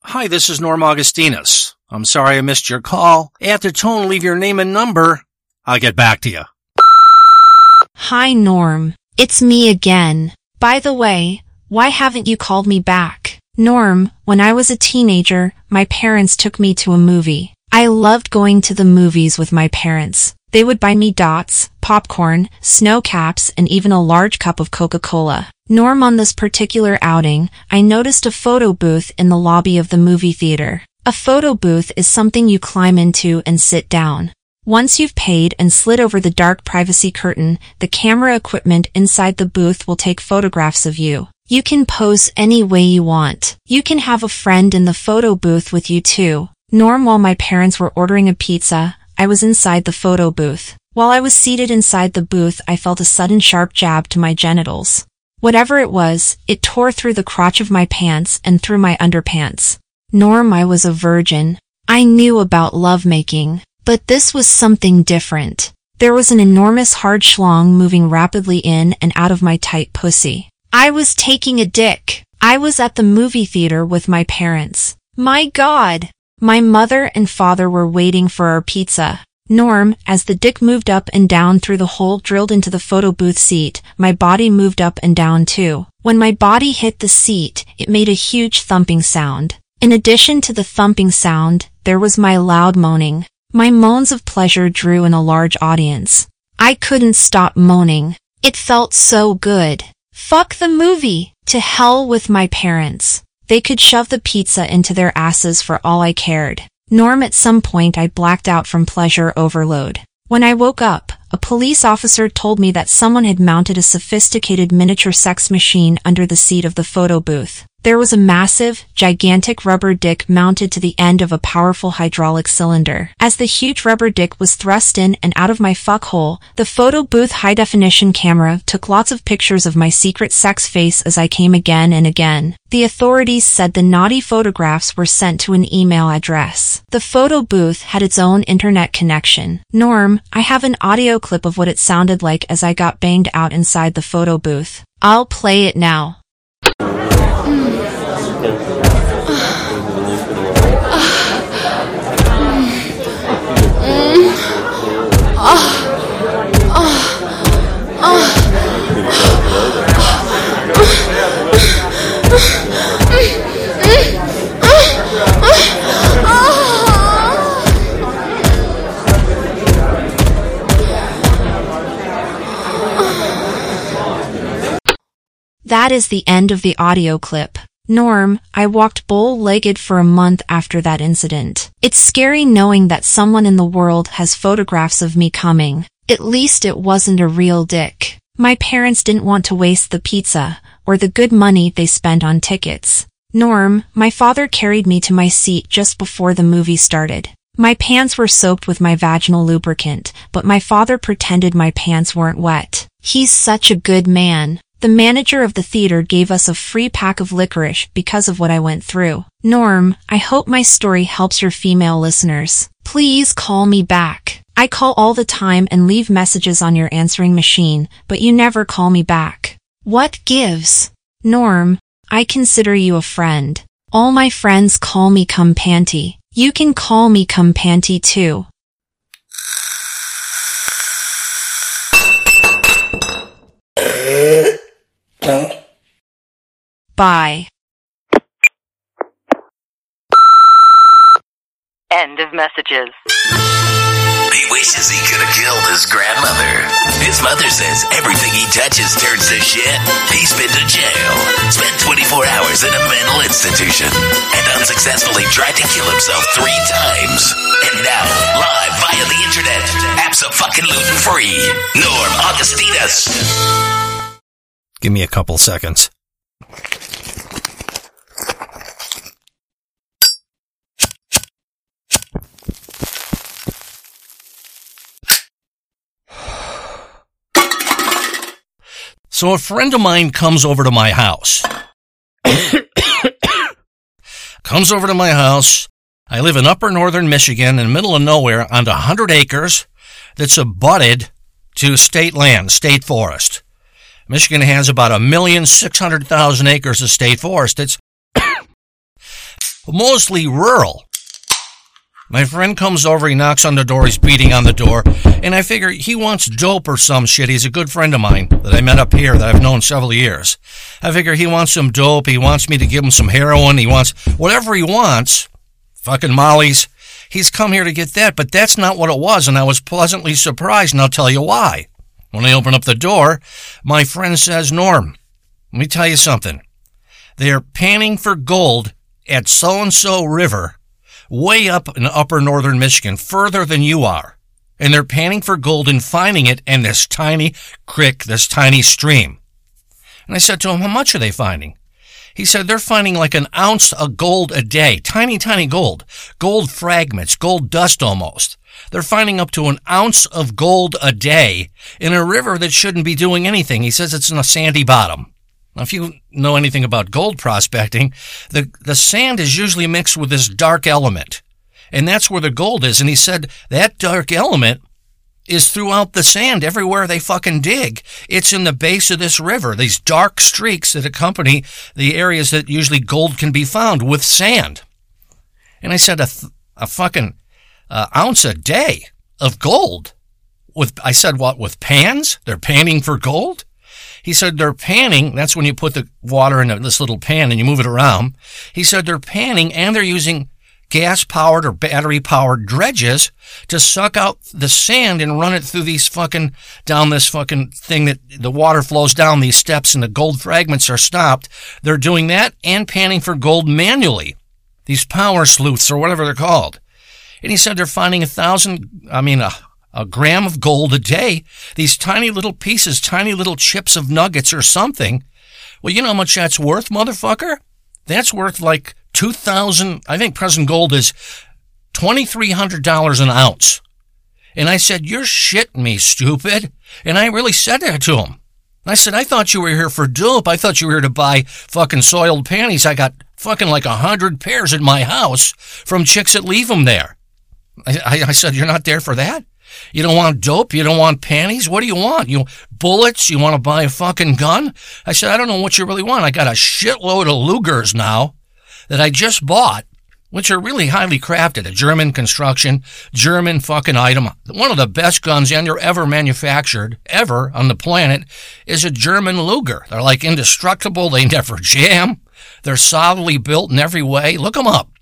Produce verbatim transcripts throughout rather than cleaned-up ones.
Hi, this is Norm Augustinus. I'm sorry I missed your call. At the tone, leave your name and number. I'll get back to you. Hi, Norm. It's me again. By the way, why haven't you called me back? Norm, when I was a teenager, my parents took me to a movie. I loved going to the movies with my parents. They would buy me dots, popcorn, snow caps, and even a large cup of Coca-Cola. Norm, on this particular outing, I noticed a photo booth in the lobby of the movie theater. A photo booth is something you climb into and sit down. Once you've paid and slid over the dark privacy curtain, the camera equipment inside the booth will take photographs of you. You can pose any way you want. You can have a friend in the photo booth with you too. Norm, while my parents were ordering a pizza, I was inside the photo booth. While I was seated inside the booth, I felt a sudden sharp jab to my genitals. Whatever it was, it tore through the crotch of my pants and through my underpants. Norm, I was a virgin. I knew about lovemaking, but this was something different. There was an enormous hard schlong moving rapidly in and out of my tight pussy. I was taking a dick. I was at the movie theater with my parents. My God! My mother and father were waiting for our pizza. Norm, as the dick moved up and down through the hole drilled into the photo booth seat, my body moved up and down too. When my body hit the seat, it made a huge thumping sound. In addition to the thumping sound, there was my loud moaning. My moans of pleasure drew in a large audience. I couldn't stop moaning. It felt so good. Fuck the movie. To hell with my parents. They could shove the pizza into their asses for all I cared. Norm, at some point I blacked out from pleasure overload. When I woke up, a police officer told me that someone had mounted a sophisticated miniature sex machine under the seat of the photo booth. There was a massive, gigantic rubber dick mounted to the end of a powerful hydraulic cylinder. As the huge rubber dick was thrust in and out of my fuckhole, the photo booth high-definition camera took lots of pictures of my secret sex face as I came again and again. The authorities said the naughty photographs were sent to an email address. The photo booth had its own internet connection. Norm, I have an audio clip of what it sounded like as I got banged out inside the photo booth. I'll play it now. That is the end of the audio clip. Norm, I walked bow-legged for a month after that incident. It's scary knowing that someone in the world has photographs of me coming. At least it wasn't a real dick. My parents didn't want to waste the pizza, or the good money they spent on tickets. Norm, my father carried me to my seat just before the movie started. My pants were soaked with my vaginal lubricant, but my father pretended my pants weren't wet. He's such a good man. The manager of the theater gave us a free pack of licorice because of what I went through. Norm, I hope my story helps your female listeners. Please call me back. I call all the time and leave messages on your answering machine, but you never call me back. What gives? Norm, I consider you a friend. All my friends call me Cum Panty. You can call me Cum Panty too. Bye. End of messages. He wishes he could have killed his grandmother. His mother says everything he touches turns to shit. He's been to jail, spent twenty-four hours in a mental institution, and unsuccessfully tried to kill himself three times. And now, live via the internet, abso-fucking-lutin-free, Norm Augustinus. Give me a couple seconds. So a friend of mine comes over to my house. comes over to my house. I live in upper northern Michigan in the middle of nowhere on one hundred acres that's abutted to state land, state forest. Michigan has about a million six hundred thousand acres of state forest. It's mostly rural. My friend comes over, he knocks on the door, he's beating on the door, and I figure he wants dope or some shit. He's a good friend of mine that I met up here that I've known several years. I figure he wants some dope, he wants me to give him some heroin, he wants whatever he wants, fucking mollies. He's come here to get that, but that's not what it was, and I was pleasantly surprised, and I'll tell you why. When I open up the door, my friend says, Norm, let me tell you something. They're panning for gold at so-and-so river, way up in upper northern Michigan, further than you are. And they're panning for gold and finding it in this tiny creek, this tiny stream. And I said to him, how much are they finding? He said, they're finding like an ounce of gold a day. Tiny, tiny gold. Gold fragments, gold dust almost. They're finding up to an ounce of gold a day in a river that shouldn't be doing anything. He says it's in a sandy bottom. Now, if you know anything about gold prospecting, the, the sand is usually mixed with this dark element. And that's where the gold is. And he said that dark element is throughout the sand everywhere they fucking dig. It's in the base of this river, these dark streaks that accompany the areas that usually gold can be found with sand. And I said, a, th- a fucking uh, ounce a day of gold. With I said, what, with pans? They're panning for gold? He said they're panning, that's when you put the water in this little pan and you move it around. He said they're panning and they're using gas-powered or battery-powered dredges to suck out the sand and run it through these fucking, down this fucking thing that the water flows down these steps and the gold fragments are stopped. They're doing that and panning for gold manually. These power sleuths or whatever they're called. And he said they're finding a thousand, I mean, a A gram of gold a day, these tiny little pieces, tiny little chips of nuggets or something. Well, you know how much that's worth, motherfucker? That's worth like two thousand, I think present gold is twenty-three hundred dollars an ounce. And I said, you're shitting me, stupid. And I really said that to him. I said, I thought you were here for dope. I thought you were here to buy fucking soiled panties. I got fucking like a hundred pairs at my house from chicks that leave them there. I, I, I said, you're not there for that? You don't want dope? You don't want panties? What do you want? You bullets? You want to buy a fucking gun? I said, I don't know what you really want. I got a shitload of Lugers now that I just bought, which are really highly crafted. A German construction, German fucking item. One of the best guns ever manufactured, ever on the planet, is a German Luger. They're like indestructible. They never jam. They're solidly built in every way. Look them up.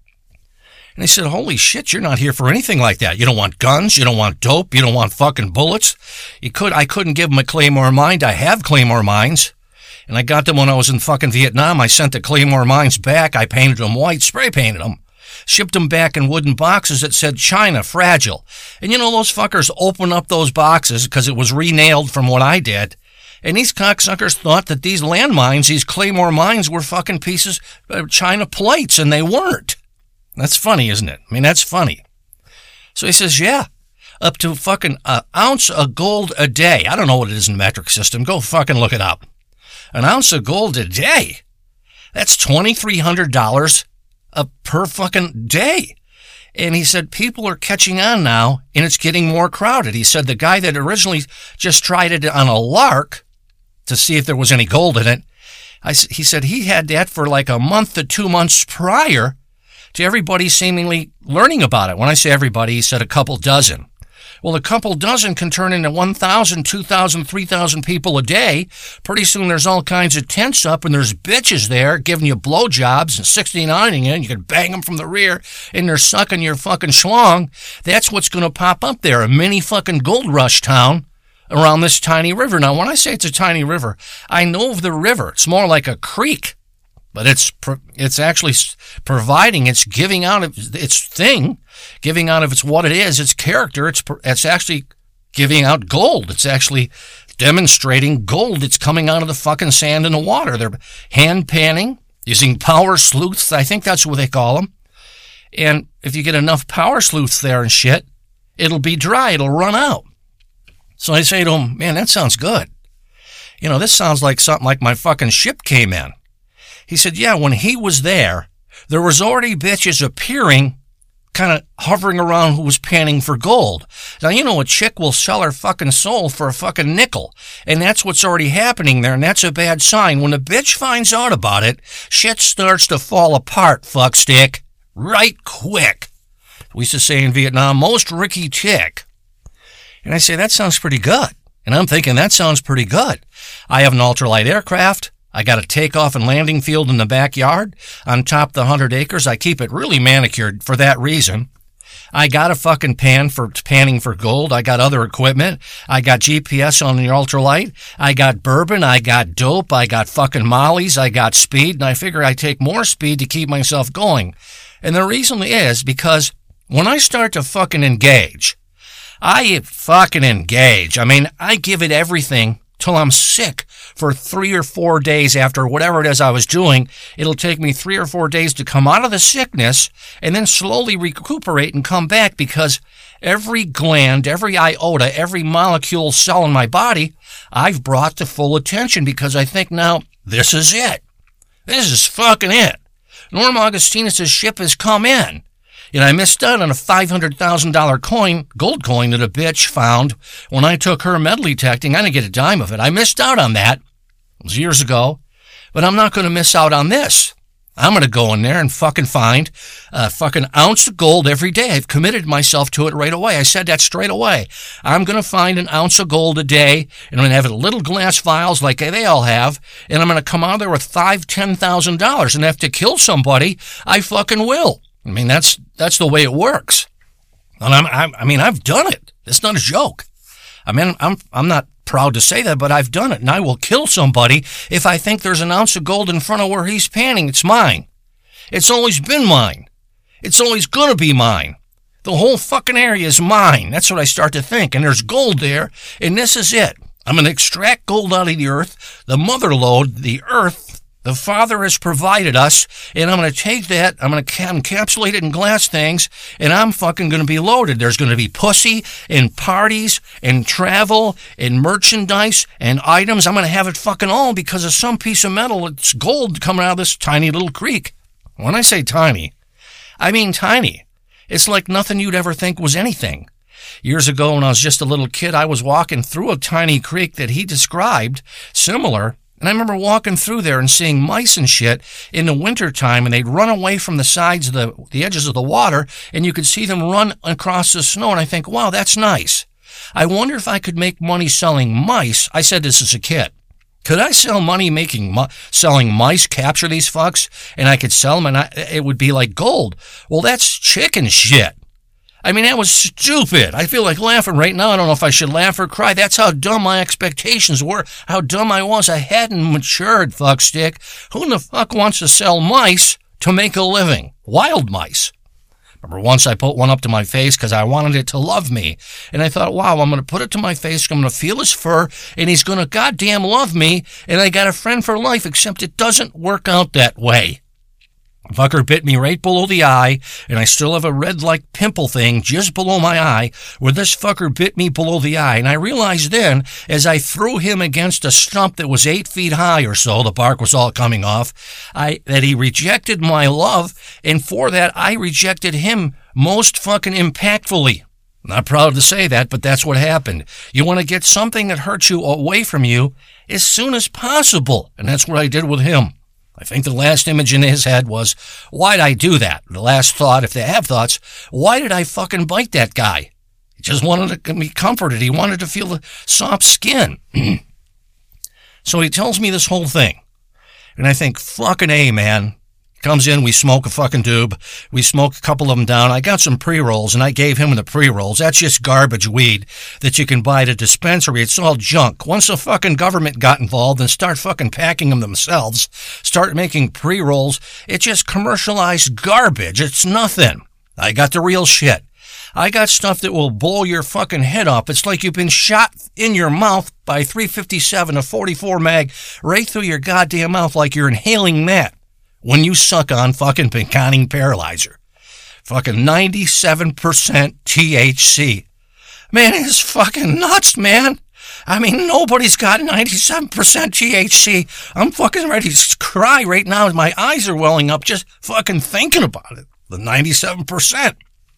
And I said, holy shit, you're not here for anything like that. You don't want guns. You don't want dope. You don't want fucking bullets. You could, I couldn't give them a Claymore mine. I have Claymore mines. And I got them when I was in fucking Vietnam. I sent the Claymore mines back. I painted them white, spray painted them. Shipped them back in wooden boxes that said China, fragile. And you know, those fuckers opened up those boxes because it was re-nailed from what I did. And these cocksuckers thought that these landmines, these Claymore mines, were fucking pieces of China plates, and they weren't. That's funny, isn't it? I mean, that's funny. So he says, yeah, up to fucking an ounce of gold a day. I don't know what it is in the metric system. Go fucking look it up. An ounce of gold a day. That's twenty-three hundred dollars a per fucking day. And he said, people are catching on now, and it's getting more crowded. He said the guy that originally just tried it on a lark to see if there was any gold in it, I, he said he had that for like a month to two months prior to everybody seemingly learning about it. When I say everybody, he said a couple dozen. Well, a couple dozen can turn into one thousand, two thousand, three thousand people a day. Pretty soon there's all kinds of tents up and there's bitches there giving you blowjobs and sixty-nining you, and you can bang them from the rear and they're sucking your fucking schlong. That's what's going to pop up there, a mini fucking gold rush town around this tiny river. Now, when I say it's a tiny river, I know of the river. It's more like a creek. But it's it's actually providing, it's giving out of its thing, giving out of its what it is, its character. It's it's actually giving out gold. It's actually demonstrating gold. It's coming out of the fucking sand and the water. They're hand panning, using power sleuths. I think that's what they call them. And if you get enough power sleuths there and shit, it'll be dry. It'll run out. So I say to him, man, that sounds good. You know, this sounds like something like my fucking ship came in. He said, yeah, when he was there, there was already bitches appearing kind of hovering around who was panning for gold. Now, you know, a chick will sell her fucking soul for a fucking nickel, and that's what's already happening there, and that's a bad sign. When a bitch finds out about it, shit starts to fall apart, fuckstick, right quick. We used to say in Vietnam, most Ricky tick. And I say, that sounds pretty good. And I'm thinking, that sounds pretty good. I have an ultralight aircraft. I got a takeoff and landing field in the backyard. On top of the hundred acres, I keep it really manicured for that reason. I got a fucking pan for panning for gold. I got other equipment. I got G P S on the ultralight. I got bourbon. I got dope. I got fucking mollies. I got speed. And I figure I take more speed to keep myself going. And the reason is because when I start to fucking engage, I fucking engage. I mean, I give it everything till I'm sick for three or four days after whatever it is I was doing. It'll take me three or four days to come out of the sickness and then slowly recuperate and come back, because every gland, every iota, every molecule cell in my body, I've brought to full attention, because I think now, this is it. This is fucking it. Norm Augustinus' ship has come in. And I missed out on a five hundred thousand dollars coin, gold coin that a bitch found when I took her metal detecting. I didn't get a dime of it. I missed out on that. It was years ago. But I'm not going to miss out on this. I'm going to go in there and fucking find a fucking ounce of gold every day. I've committed myself to it right away. I said that straight away. I'm going to find an ounce of gold a day, and I'm going to have it in little glass vials like they all have, and I'm going to come out there with five thousand dollars, ten thousand dollars, and have to kill somebody, I fucking will. I mean, that's that's the way it works. And I'm, I'm, I mean, I've done it. It's not a joke. I mean, I'm I'm not proud to say that, but I've done it. And I will kill somebody if I think there's an ounce of gold in front of where he's panning. It's mine. It's always been mine. It's always going to be mine. The whole fucking area is mine. That's what I start to think. And there's gold there, and this is it. I'm going to extract gold out of the earth, the mother lode, the earth, the Father has provided us, and I'm going to take that, I'm going to encapsulate it in glass things, and I'm fucking going to be loaded. There's going to be pussy and parties and travel and merchandise and items. I'm going to have it fucking all because of some piece of metal. It's gold coming out of this tiny little creek. When I say tiny, I mean tiny. It's like nothing you'd ever think was anything. Years ago, when I was just a little kid, I was walking through a tiny creek that he described, similar. And I remember walking through there and seeing mice and shit in the wintertime, and they'd run away from the sides of the, the edges of the water, and you could see them run across the snow, and I think, wow, that's nice. I wonder if I could make money selling mice. I said this as a kid. Could I sell money making mu- selling mice, capture these fucks, and I could sell them, and I, it would be like gold? Well, that's chicken shit. I mean, that was stupid. I feel like laughing right now. I don't know if I should laugh or cry. That's how dumb my expectations were, how dumb I was. I hadn't matured, fuckstick. Who in the fuck wants to sell mice to make a living? Wild mice. Remember once I put one up to my face because I wanted it to love me. And I thought, wow, I'm going to put it to my face, I'm going to feel his fur, and he's going to goddamn love me, and I got a friend for life, except it doesn't work out that way. Fucker bit me right below the eye, and I still have a red-like pimple thing just below my eye where this fucker bit me below the eye. And I realized then, as I threw him against a stump that was eight feet high or so, the bark was all coming off, I that he rejected my love, and for that I rejected him most fucking impactfully. Not proud to say that, but that's what happened. You want to get something that hurts you away from you as soon as possible, and that's what I did with him. I think the last image in his head was, why'd I do that? The last thought, if they have thoughts, why did I fucking bite that guy? He just wanted to be comforted. He wanted to feel the soft skin. So he tells me this whole thing. And I think, fucking A, man. Comes in, we smoke a fucking doob. We smoke a couple of them down. I got some pre-rolls, and I gave him the pre-rolls. That's just garbage weed that you can buy at a dispensary. It's all junk. Once the fucking government got involved and start fucking packing them themselves, start making pre-rolls, it's just commercialized garbage. It's nothing. I got the real shit. I got stuff that will blow your fucking head up. It's like you've been shot in your mouth by three fifty-seven, a forty-four mag, right through your goddamn mouth like you're inhaling that. When you suck on fucking Pinkani Paralyzer. Fucking ninety-seven percent T H C. Man, it's fucking nuts, man. I mean, nobody's got ninety-seven percent T H C. I'm fucking ready to cry right now. My eyes are welling up just fucking thinking about it. The ninety-seven percent.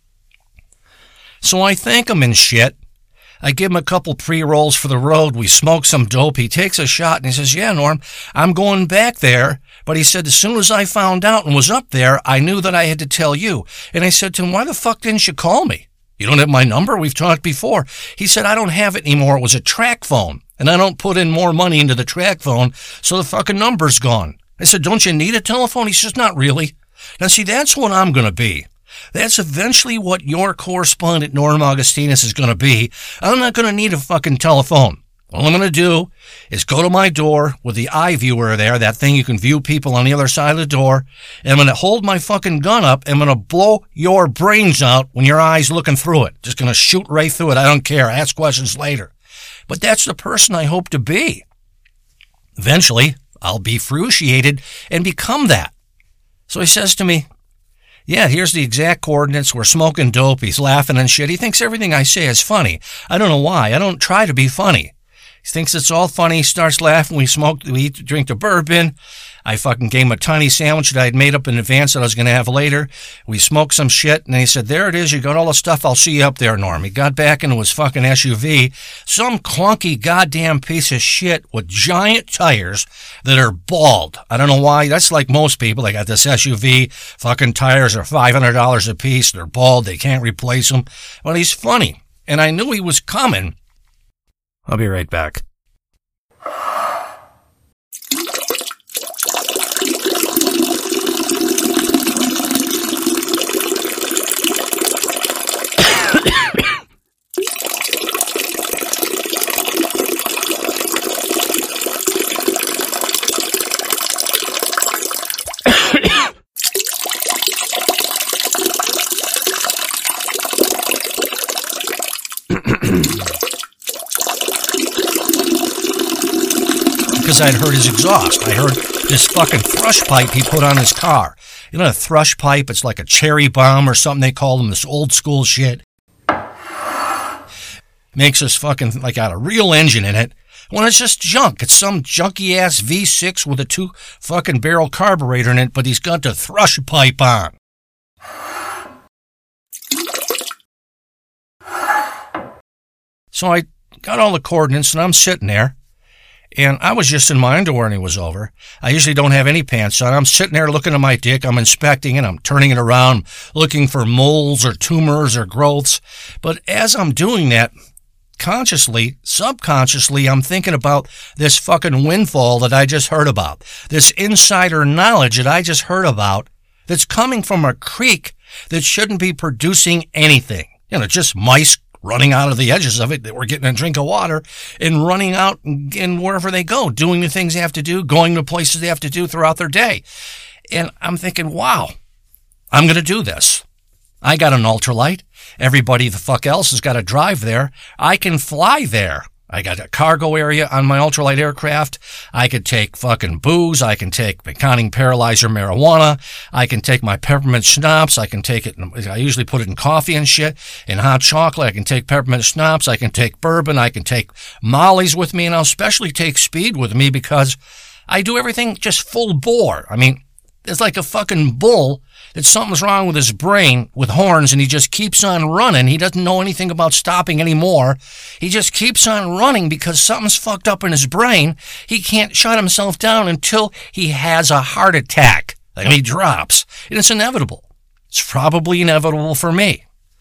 So I thank him and shit. I give him a couple pre-rolls for the road. We smoke some dope. He takes a shot and he says, yeah, Norm, I'm going back there. But he said, as soon as I found out and was up there, I knew that I had to tell you. And I said to him, why the fuck didn't you call me? You don't have my number? We've talked before. He said, I don't have it anymore. It was a track phone. And I don't put in more money into the track phone, so the fucking number's gone. I said, don't you need a telephone? He says, not really. Now, see, that's what I'm going to be. That's eventually what your correspondent, Norm Augustinus, is going to be. I'm not going to need a fucking telephone. All I'm going to do is go to my door with the eye viewer there, that thing you can view people on the other side of the door, and I'm going to hold my fucking gun up and I'm going to blow your brains out when your eye's looking through it. Just going to shoot right through it. I don't care. Ask questions later. But that's the person I hope to be. Eventually, I'll be fruitiated and become that. So he says to me, yeah, here's the exact coordinates. We're smoking dope. He's laughing and shit. He thinks everything I say is funny. I don't know why. I don't try to be funny. He thinks it's all funny. He starts laughing. We smoke, we eat, drink the bourbon. I fucking gave him a tiny sandwich that I had made up in advance that I was going to have later. We smoked some shit, and he said, there it is. You got all the stuff. I'll see you up there, Norm. He got back into his fucking S U V, some clunky goddamn piece of shit with giant tires that are bald. I don't know why. That's like most people. They got this S U V. Fucking tires are five hundred dollars a piece. They're bald. They can't replace them. Well, he's funny, and I knew he was coming. I'll be right back. Because I'd heard his exhaust. I heard this fucking thrush pipe he put on his car. You know, a thrush pipe, it's like a cherry bomb or something they call them, this old school shit. Makes this fucking, like, got a real engine in it. When it's just junk. It's some junky-ass V six with a two fucking barrel carburetor in it, but he's got the thrush pipe on. So I got all the coordinates, and I'm sitting there. And I was just in my underwear and he was over. I usually don't have any pants on. I'm sitting there looking at my dick. I'm inspecting it. I'm turning it around, looking for moles or tumors or growths. But as I'm doing that, consciously, subconsciously, I'm thinking about this fucking windfall that I just heard about. This insider knowledge that I just heard about that's coming from a creek that shouldn't be producing anything. You know, just mice running out of the edges of it that were getting a drink of water and running out and wherever they go, doing the things they have to do, going to places they have to do throughout their day. And I'm thinking, wow, I'm going to do this. I got an ultralight. Everybody the fuck else has got to drive there. I can fly there. I got a cargo area on my ultralight aircraft. I could take fucking booze. I can take Meconic Paralyzer marijuana. I can take my peppermint schnapps. I can take it, I usually put it in coffee and shit, in hot chocolate. I can take peppermint schnapps. I can take bourbon. I can take mollies with me, and I'll especially take speed with me because I do everything just full bore. I mean, it's like a fucking bull that something's wrong with his brain with horns and he just keeps on running. He doesn't know anything about stopping anymore. He just keeps on running because something's fucked up in his brain. He can't shut himself down until he has a heart attack. Like he drops. And it's inevitable. It's probably inevitable for me.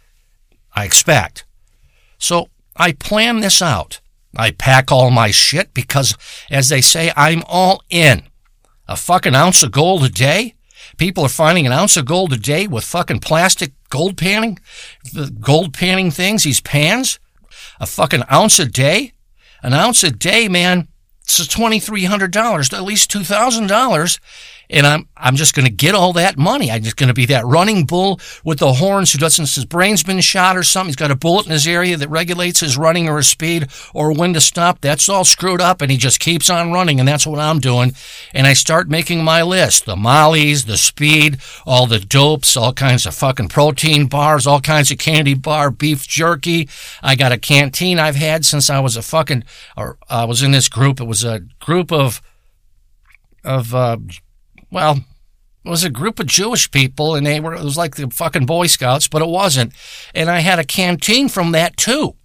I expect. So I plan this out. I pack all my shit because, as they say, I'm all in. A fucking ounce of gold a day? People are finding an ounce of gold a day with fucking plastic gold panning, the gold panning things, these pans. A fucking ounce a day? An ounce a day, man, it's twenty-three hundred dollars, at least two thousand dollars. And I'm I'm just going to get all that money. I'm just going to be that running bull with the horns who doesn't, his brain's been shot or something. He's got a bullet in his area that regulates his running or his speed or when to stop. That's all screwed up, and he just keeps on running, and that's what I'm doing. And I start making my list. The mollies, the speed, all the dopes, all kinds of fucking protein bars, all kinds of candy bar, beef jerky. I got a canteen I've had since I was a fucking, or I was in this group. It was a group of, of, uh, well, It was a group of Jewish people, and they were, it was like the fucking Boy Scouts, but it wasn't. And I had a canteen from that, too.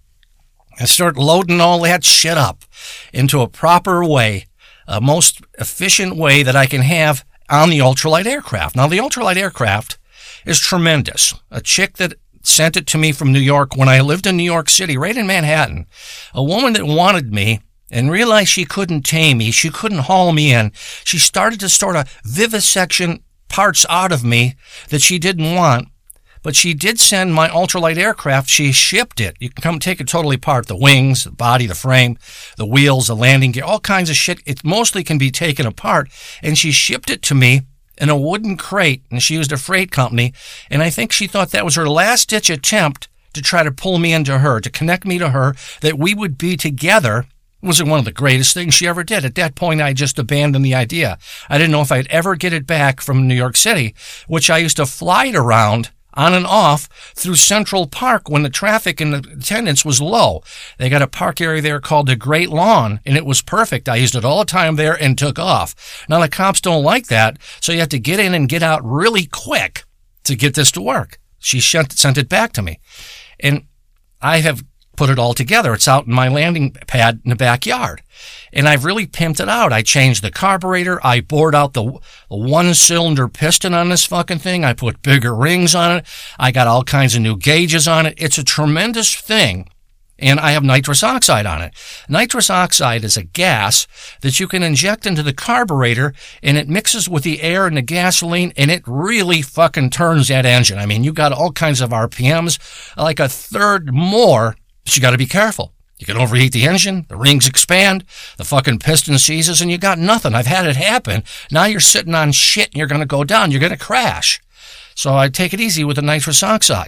I started loading all that shit up into a proper way, a most efficient way that I can have on the ultralight aircraft. Now, the ultralight aircraft is tremendous. A chick that sent it to me from New York when I lived in New York City, right in Manhattan, a woman that wanted me and realized she couldn't tame me, she couldn't haul me in. She started to sort of vivisection parts out of me that she didn't want. But she did send my ultralight aircraft. She shipped it. You can come take it totally apart. The wings, the body, the frame, the wheels, the landing gear, all kinds of shit. It mostly can be taken apart. And she shipped it to me in a wooden crate. And she used a freight company. And I think she thought that was her last-ditch attempt to try to pull me into her, to connect me to her, that we would be together. It was one of the greatest things she ever did. At that point, I just abandoned the idea. I didn't know if I'd ever get it back from New York City, which I used to fly it around on and off through Central Park when the traffic and the attendance was low. They got a park area there called the Great Lawn, and it was perfect. I used it all the time there and took off. Now, the cops don't like that, so you have to get in and get out really quick to get this to work. She sent it back to me, and I have put it all together. It's out in my landing pad in the backyard. And I've really pimped it out. I changed the carburetor. I bored out the, the one-cylinder piston on this fucking thing. I put bigger rings on it. I got all kinds of new gauges on it. It's a tremendous thing. And I have nitrous oxide on it. Nitrous oxide is a gas that you can inject into the carburetor, and it mixes with the air and the gasoline, and it really fucking turns that engine. I mean, you got all kinds of R P Ms, like a third more. But you got to be careful. You can overheat the engine, the rings expand, the fucking piston seizes, and you got nothing. I've had it happen. Now you're sitting on shit and you're going to go down. You're going to crash. So I take it easy with the nitrous oxide.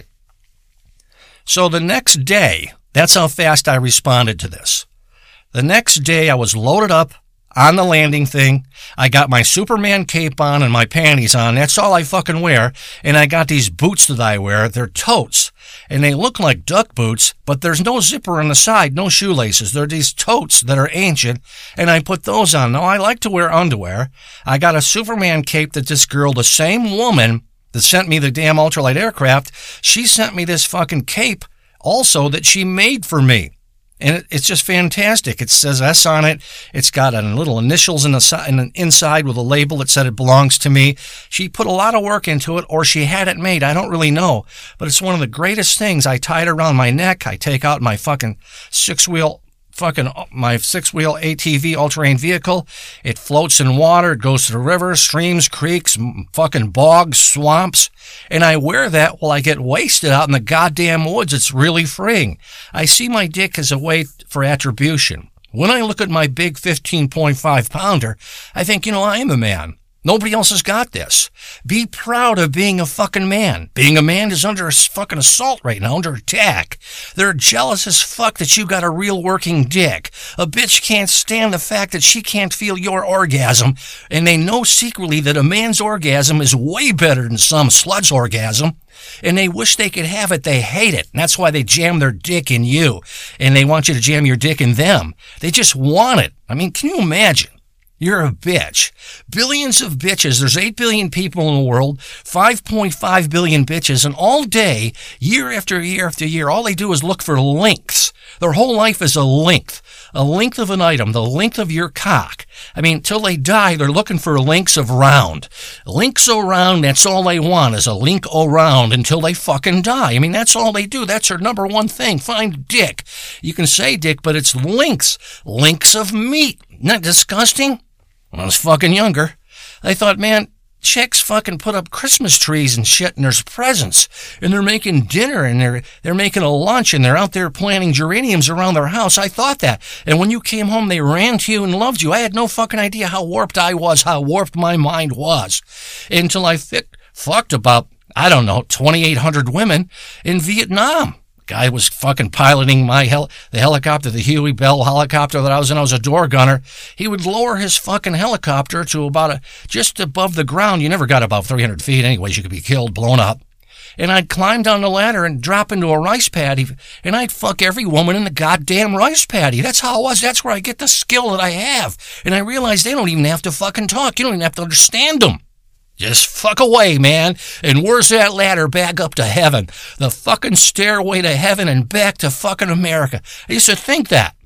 So the next day, that's how fast I responded to this. The next day, I was loaded up on the landing thing. I got my Superman cape on and my panties on. That's all I fucking wear. And I got these boots that I wear. They're totes. And they look like duck boots, but there's no zipper on the side, no shoelaces. They're these totes that are ancient, and I put those on. Now, I like to wear underwear. I got a Superman cape that this girl, the same woman that sent me the damn ultralight aircraft, she sent me this fucking cape also that she made for me. And it, it's just fantastic. It says S on it. It's got a little initials in the, si- in the inside with a label that said it belongs to me. She put a lot of work into it, or she had it made. I don't really know. But it's one of the greatest things. I tie it around my neck. I take out my fucking six-wheel fucking my six-wheel A T V all-terrain vehicle. It floats in water. It goes to the rivers, streams, creeks, fucking bogs, swamps. And I wear that while I get wasted out in the goddamn woods. It's really freeing. I see my dick as a way for attribution. When I look at my big fifteen point five pounder, I think, you know, I am a man. Nobody else has got this. Be proud of being a fucking man. Being a man is under a fucking assault right now, under attack. They're jealous as fuck that you got a real working dick. A bitch can't stand the fact that she can't feel your orgasm, and they know secretly that a man's orgasm is way better than some slut's orgasm, and they wish they could have it. They hate it, and that's why they jam their dick in you, and they want you to jam your dick in them. They just want it. I mean, can you imagine? You're a bitch. Billions of bitches. There's eight billion people in the world, five point five billion bitches, and all day, year after year after year, all they do is look for lengths. Their whole life is a length. A length of an item, the length of your cock. I mean, till they die, they're looking for lengths of round. Links around, that's all they want, is a link around until they fucking die. I mean, that's all they do. That's their number one thing. Find dick. You can say dick, but it's links. Links of meat. Isn't that disgusting? When I was fucking younger, I thought, man, chicks fucking put up Christmas trees and shit, and there's presents, and they're making dinner, and they're they're making a lunch, and they're out there planting geraniums around their house. I thought that. And when you came home, they ran to you and loved you. I had no fucking idea how warped I was, how warped my mind was, until I fit, fucked about, I don't know, twenty-eight hundred women in Vietnam. Guy was fucking piloting my hel- the helicopter, the Huey Bell helicopter that I was in. I was a door gunner. He would lower his fucking helicopter to about a, just above the ground. You never got above three hundred feet. Anyways, you could be killed, blown up. And I'd climb down the ladder and drop into a rice paddy, and I'd fuck every woman in the goddamn rice paddy. That's how it was. That's where I get the skill that I have. And I realized they don't even have to fucking talk. You don't even have to understand them. Just fuck away, man. And where's that ladder back up to heaven? The fucking stairway to heaven and back to fucking America. I used to think that.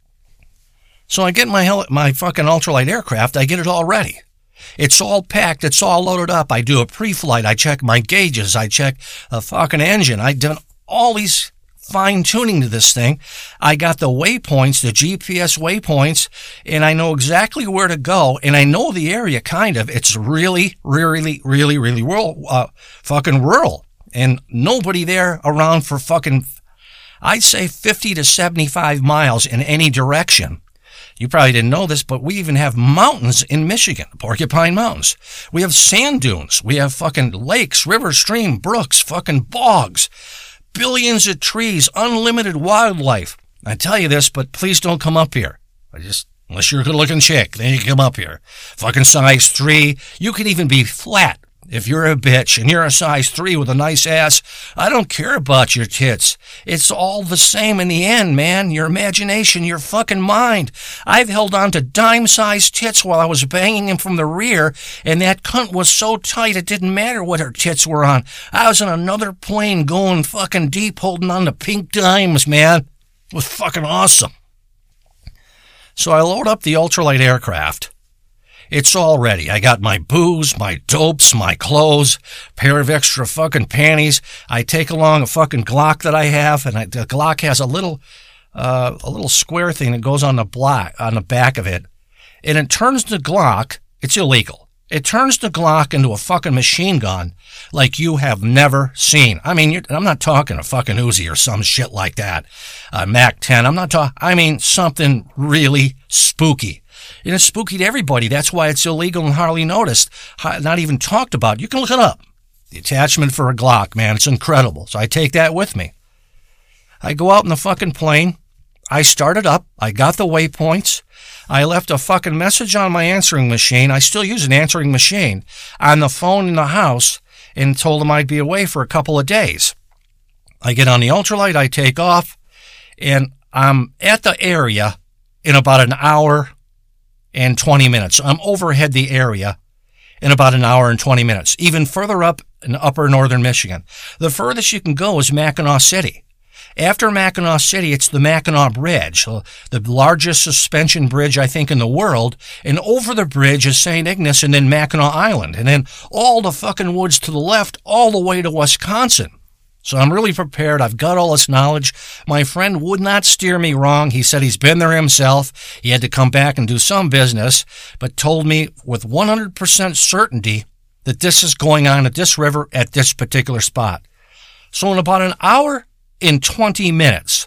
So I get my hel- my fucking ultralight aircraft. I get it all ready. It's all packed. It's all loaded up. I do a pre-flight. I check my gauges. I check the fucking engine. I done all these fine-tuning to this thing. I got the waypoints, the G P S waypoints, and I know exactly where to go, and I know the area kind of. It's really, really, really, really rural, uh, fucking rural, and nobody there around for fucking, I'd say fifty to seventy-five miles in any direction. You probably didn't know this, but we even have mountains in Michigan, Porcupine Mountains. We have sand dunes. We have fucking lakes, rivers, stream, brooks, fucking bogs. Billions of trees, unlimited wildlife. I tell you this, but please don't come up here. I just, unless you're a good-looking chick, then you can come up here. Fucking size three. You can even be flat if you're a bitch and you're a size three with a nice ass. I don't care about your tits. It's all the same in the end, man. Your imagination, your fucking mind. I've held on to dime-sized tits while I was banging him from the rear, and that cunt was so tight it didn't matter what her tits were on. I was on another plane going fucking deep holding on to pink dimes, man. It was fucking awesome. So I load up the ultralight aircraft. It's all ready. I got my booze, my dopes, my clothes, pair of extra fucking panties. I take along a fucking Glock that I have, and I, the Glock has a little, uh, a little square thing that goes on the block, on the back of it, and it turns the Glock. It's illegal. It turns the Glock into a fucking machine gun like you have never seen. I mean, you're, I'm not talking a fucking Uzi or some shit like that, uh, Mac ten. I'm not talking. I mean something really spooky. And it's spooky to everybody. That's why it's illegal and hardly noticed, not even talked about. You can look it up. The attachment for a Glock, man, it's incredible. So I take that with me. I go out in the fucking plane. I start it up. I got the waypoints. I left a fucking message on my answering machine. I still use an answering machine on the phone in the house and told them I'd be away for a couple of days. I get on the ultralight. I take off, and I'm at the area in about an hour and twenty minutes. I'm overhead the area in about an hour and twenty minutes. Even further up in upper northern Michigan. The furthest you can go is Mackinac City. After Mackinac City, it's the Mackinac Bridge, the largest suspension bridge, I think, in the world. And over the bridge is Saint Ignace and then Mackinac Island. And then all the fucking woods to the left, all the way to Wisconsin. So I'm really prepared. I've got all this knowledge. My friend would not steer me wrong. He said he's been there himself. He had to come back and do some business, but told me with one hundred percent certainty that this is going on at this river at this particular spot. So in about an hour and twenty minutes,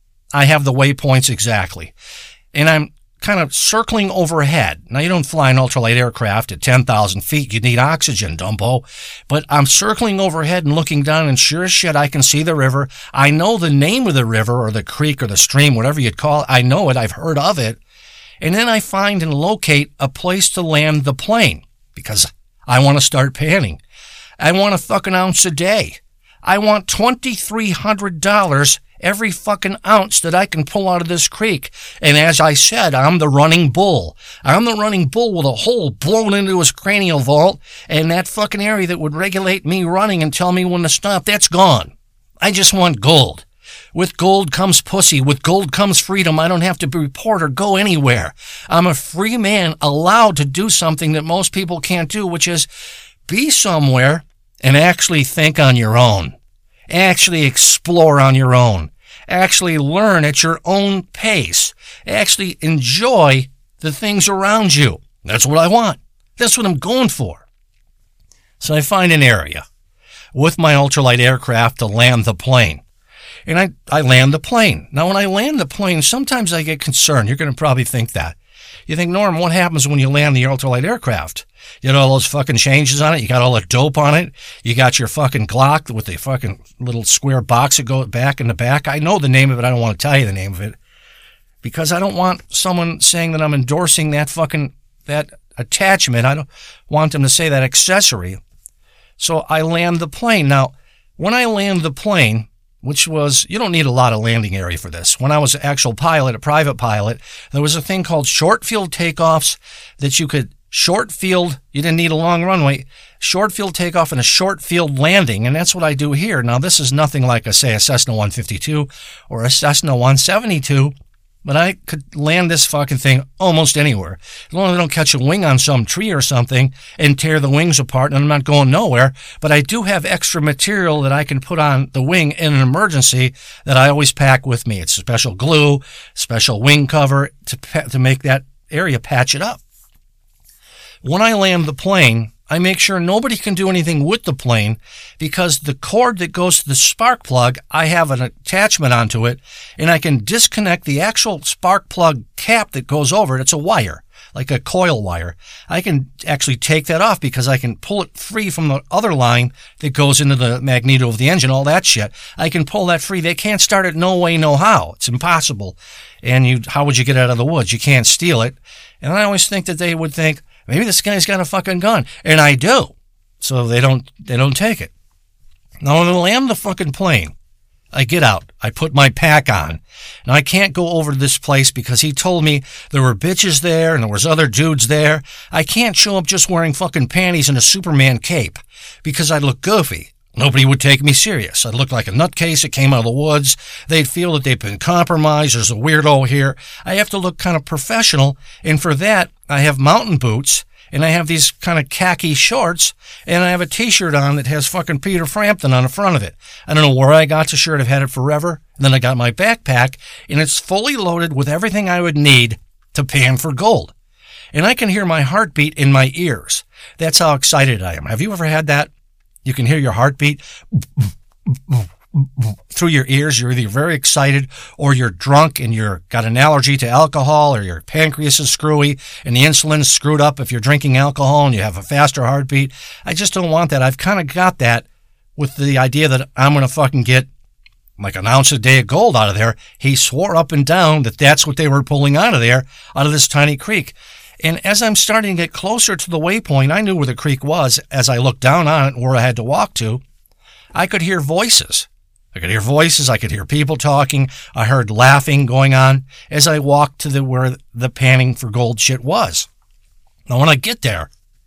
I have the waypoints exactly. And I'm kind of circling overhead. Now, you don't fly an ultralight aircraft at ten thousand feet. You need oxygen, Dumbo. But I'm circling overhead and looking down, and sure as shit, I can see the river. I know the name of the river or the creek or the stream, whatever you'd call it. I know it. I've heard of it. And then I find and locate a place to land the plane because I want to start panning. I want a fucking ounce a day. I want twenty-three hundred dollars every fucking ounce that I can pull out of this creek. And as I said, I'm the running bull. I'm the running bull with a hole blown into his cranial vault, and that fucking area that would regulate me running and tell me when to stop, that's gone. I just want gold. With gold comes pussy. With gold comes freedom. I don't have to report or go anywhere. I'm a free man allowed to do something that most people can't do, which is be somewhere and actually think on your own. Actually explore on your own. Actually learn at your own pace. Actually enjoy the things around you. That's what I want. That's what I'm going for. So I find an area with my ultralight aircraft to land the plane. And I, I land the plane. Now, when I land the plane, sometimes I get concerned. You're going to probably think that. You think, Norm, what happens when you land the ultralight aircraft? You got all those fucking changes on it. You got all the dope on it. You got your fucking Glock with the fucking little square box that goes back in the back. I know the name of it. I don't want to tell you the name of it because I don't want someone saying that I'm endorsing that fucking, that attachment. I don't want them to say that accessory. So I land the plane. Now, when I land the plane, which was, you don't need a lot of landing area for this. When I was an actual pilot, a private pilot, there was a thing called short field takeoffs that you could short field, you didn't need a long runway, short field takeoff and a short field landing, and that's what I do here. Now, this is nothing like, a, say, a Cessna one fifty-two or a Cessna one seventy-two, but I could land this fucking thing almost anywhere. As long as I don't catch a wing on some tree or something and tear the wings apart, and I'm not going nowhere, but I do have extra material that I can put on the wing in an emergency that I always pack with me. It's special glue, special wing cover to to make that area patch it up. When I land the plane, I make sure nobody can do anything with the plane because the cord that goes to the spark plug, I have an attachment onto it, and I can disconnect the actual spark plug cap that goes over it. It's a wire, like a coil wire. I can actually take that off because I can pull it free from the other line that goes into the magneto of the engine, all that shit. I can pull that free. They can't start it no way, no how. It's impossible. And you, how would you get out of the woods? You can't steal it. And I always think that they would think, maybe this guy's got a fucking gun. And I do. So they don't, they don't take it. Now, when I land the fucking plane, I get out. I put my pack on. Now, I can't go over to this place because he told me there were bitches there and there was other dudes there. I can't show up just wearing fucking panties and a Superman cape because I'd look goofy. Nobody would take me serious. I'd look like a nutcase that came out of the woods. They'd feel that they've been compromised. There's a weirdo here. I have to look kind of professional, and for that, I have mountain boots, and I have these kind of khaki shorts, and I have a t-shirt on that has fucking Peter Frampton on the front of it. I don't know where I got the shirt. I've had it forever. And then I got my backpack, and it's fully loaded with everything I would need to pan for gold. And I can hear my heartbeat in my ears. That's how excited I am. Have you ever had that? You can hear your heartbeat through your ears. You're either very excited or you're drunk and you're got an allergy to alcohol, or your pancreas is screwy and the insulin's screwed up if you're drinking alcohol and you have a faster heartbeat. I just don't want that. I've kind of got that with the idea that I'm going to fucking get like an ounce a day of gold out of there. He swore up and down that that's what they were pulling out of there, out of this tiny creek. And as I'm starting to get closer to the waypoint, I knew where the creek was as I looked down on it and where I had to walk to. I could hear voices. I could hear voices. I could hear people talking. I heard laughing going on as I walked to the where the panning for gold shit was. Now, when I get there,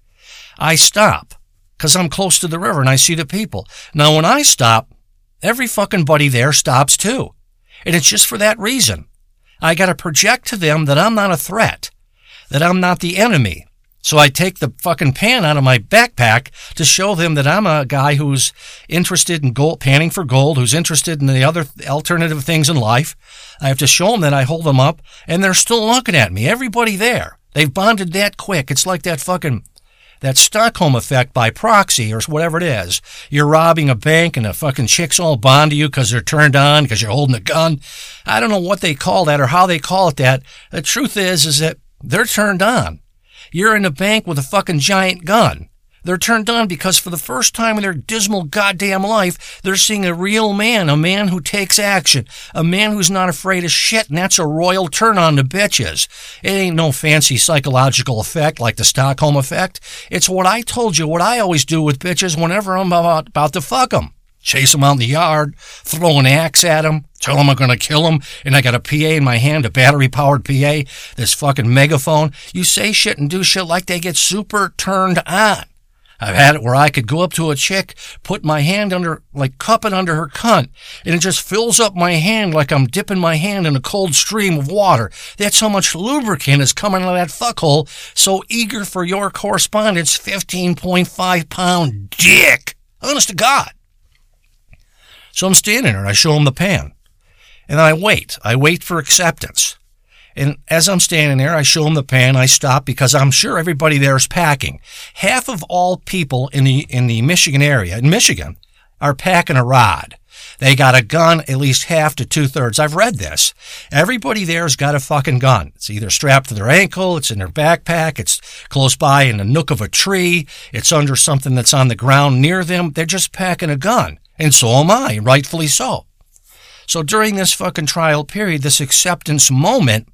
I stop because I'm close to the river and I see the people. Now, when I stop, every fucking buddy there stops too. And it's just for that reason. I got to project to them that I'm not a threat, that I'm not the enemy. So I take the fucking pan out of my backpack to show them that I'm a guy who's interested in gold, panning for gold, who's interested in the other alternative things in life. I have to show them that I hold them up, and they're still looking at me. Everybody there. They've bonded that quick. It's like that fucking, that Stockholm effect by proxy or whatever it is. You're robbing a bank and the fucking chicks all bond to you because they're turned on because you're holding a gun. I don't know what they call that or how they call it that. The truth is, is that they're turned on. You're in a bank with a fucking giant gun. They're turned on because for the first time in their dismal goddamn life, they're seeing a real man, a man who takes action, a man who's not afraid of shit, and that's a royal turn on to bitches. It ain't no fancy psychological effect like the Stockholm effect. It's what I told you, what I always do with bitches whenever I'm about, about to fuck them. Chase them out in the yard, throw an axe at them, tell them I'm going to kill them, and I got a P A in my hand, a battery-powered P A, this fucking megaphone. You say shit and do shit like they get super turned on. I've had it where I could go up to a chick, put my hand under, like cup it under her cunt, and it just fills up my hand like I'm dipping my hand in a cold stream of water. That's how much lubricant is coming out of that fuckhole. So eager for your correspondence, fifteen point five pound dick. Honest to God. So I'm standing there and I show him the pan. And then I wait. I wait for acceptance. And as I'm standing there, I show him the pan. I stop because I'm sure everybody there is packing. Half of all people in the in the Michigan area, in Michigan, are packing a rod. They got a gun, at least half to two-thirds. I've read this. Everybody there's got a fucking gun. It's either strapped to their ankle, it's in their backpack, it's close by in the nook of a tree, it's under something that's on the ground near them. They're just packing a gun. And so am I, rightfully so. So during this fucking trial period, this acceptance moment,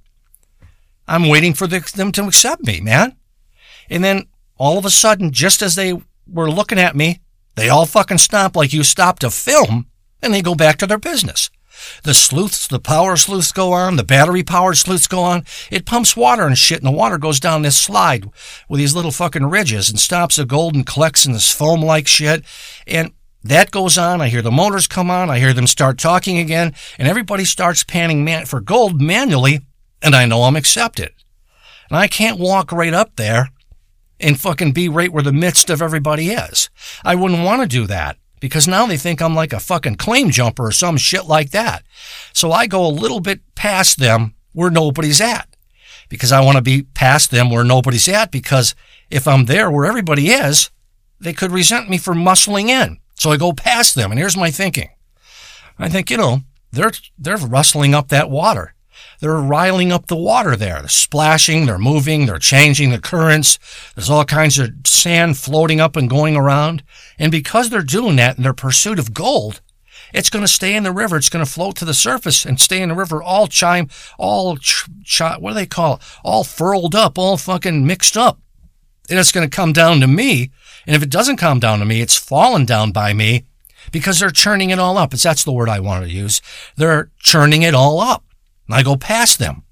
I'm waiting for the, them to accept me, man. And then all of a sudden, just as they were looking at me, they all fucking stop like you stop to film, and they go back to their business. The sleuths, the power sleuths go on, the battery-powered sleuths go on. It pumps water and shit, and the water goes down this slide with these little fucking ridges and stops the gold and collects in this foam-like shit. And that goes on. I hear the motors come on. I hear them start talking again, and everybody starts panning man- for gold manually, and I know I'm accepted. And I can't walk right up there and fucking be right where the midst of everybody is. I wouldn't want to do that, because now they think I'm like a fucking claim jumper or some shit like that. So I go a little bit past them where nobody's at, because I want to be past them where nobody's at, because if I'm there where everybody is, they could resent me for muscling in. So I go past them, and here's my thinking. I think, you know, they're they're rustling up that water. They're riling up the water there. They're splashing, they're moving, they're changing the currents. There's all kinds of sand floating up and going around. And because they're doing that in their pursuit of gold, it's going to stay in the river. It's going to float to the surface and stay in the river all chime, all, ch- ch- what do they call it? All furled up, all fucking mixed up. And it's going to come down to me. And if it doesn't come down to me, it's fallen down by me, because they're churning it all up. It's, that's the word I wanted to use. They're churning it all up. And I go past them,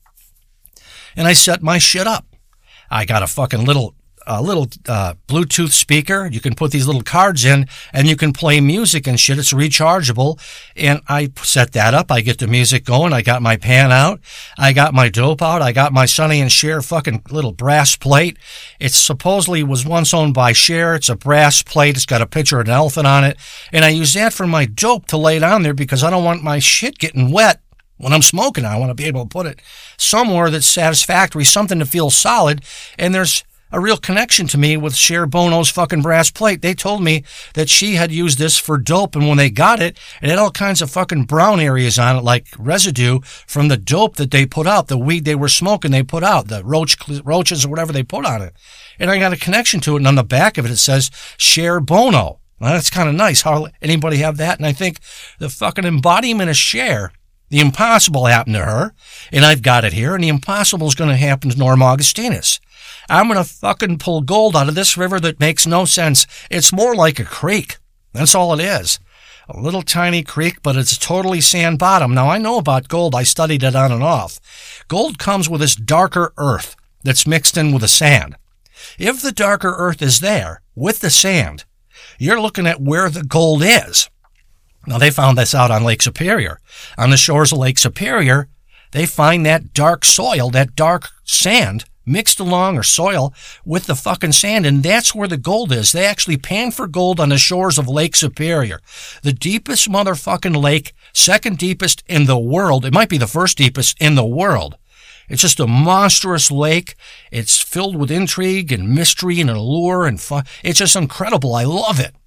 and I set my shit up. I got a fucking little, uh, little uh, Bluetooth speaker. You can put these little cards in, and you can play music and shit. It's rechargeable, and I set that up. I get the music going. I got my pan out. I got my dope out. I got my Sonny and Cher fucking little brass plate. It supposedly was once owned by Cher. It's a brass plate. It's got a picture of an elephant on it, and I use that for my dope to lay down there, because I don't want my shit getting wet. When I'm smoking, I want to be able to put it somewhere that's satisfactory, something to feel solid. And there's a real connection to me with Cher Bono's fucking brass plate. They told me that she had used this for dope, and when they got it, it had all kinds of fucking brown areas on it, like residue from the dope that they put out, the weed they were smoking they put out, the roach roaches or whatever they put on it. And I got a connection to it, and on the back of it, it says Cher Bono. Well, that's kind of nice. How anybody have that? And I think the fucking embodiment of Cher, the impossible happened to her, and I've got it here, and the impossible is going to happen to Norm Augustinus. I'm going to fucking pull gold out of this river that makes no sense. It's more like a creek. That's all it is. A little tiny creek, but it's totally sand bottom. Now, I know about gold. I studied it on and off. Gold comes with this darker earth that's mixed in with the sand. If the darker earth is there with the sand, you're looking at where the gold is. Now, they found this out on Lake Superior. On the shores of Lake Superior, they find that dark soil, that dark sand, mixed along, or soil, with the fucking sand, and that's where the gold is. They actually pan for gold on the shores of Lake Superior. The deepest motherfucking lake, second deepest in the world. It might be the first deepest in the world. It's just a monstrous lake. It's filled with intrigue and mystery and allure and fun. It's just incredible. I love it.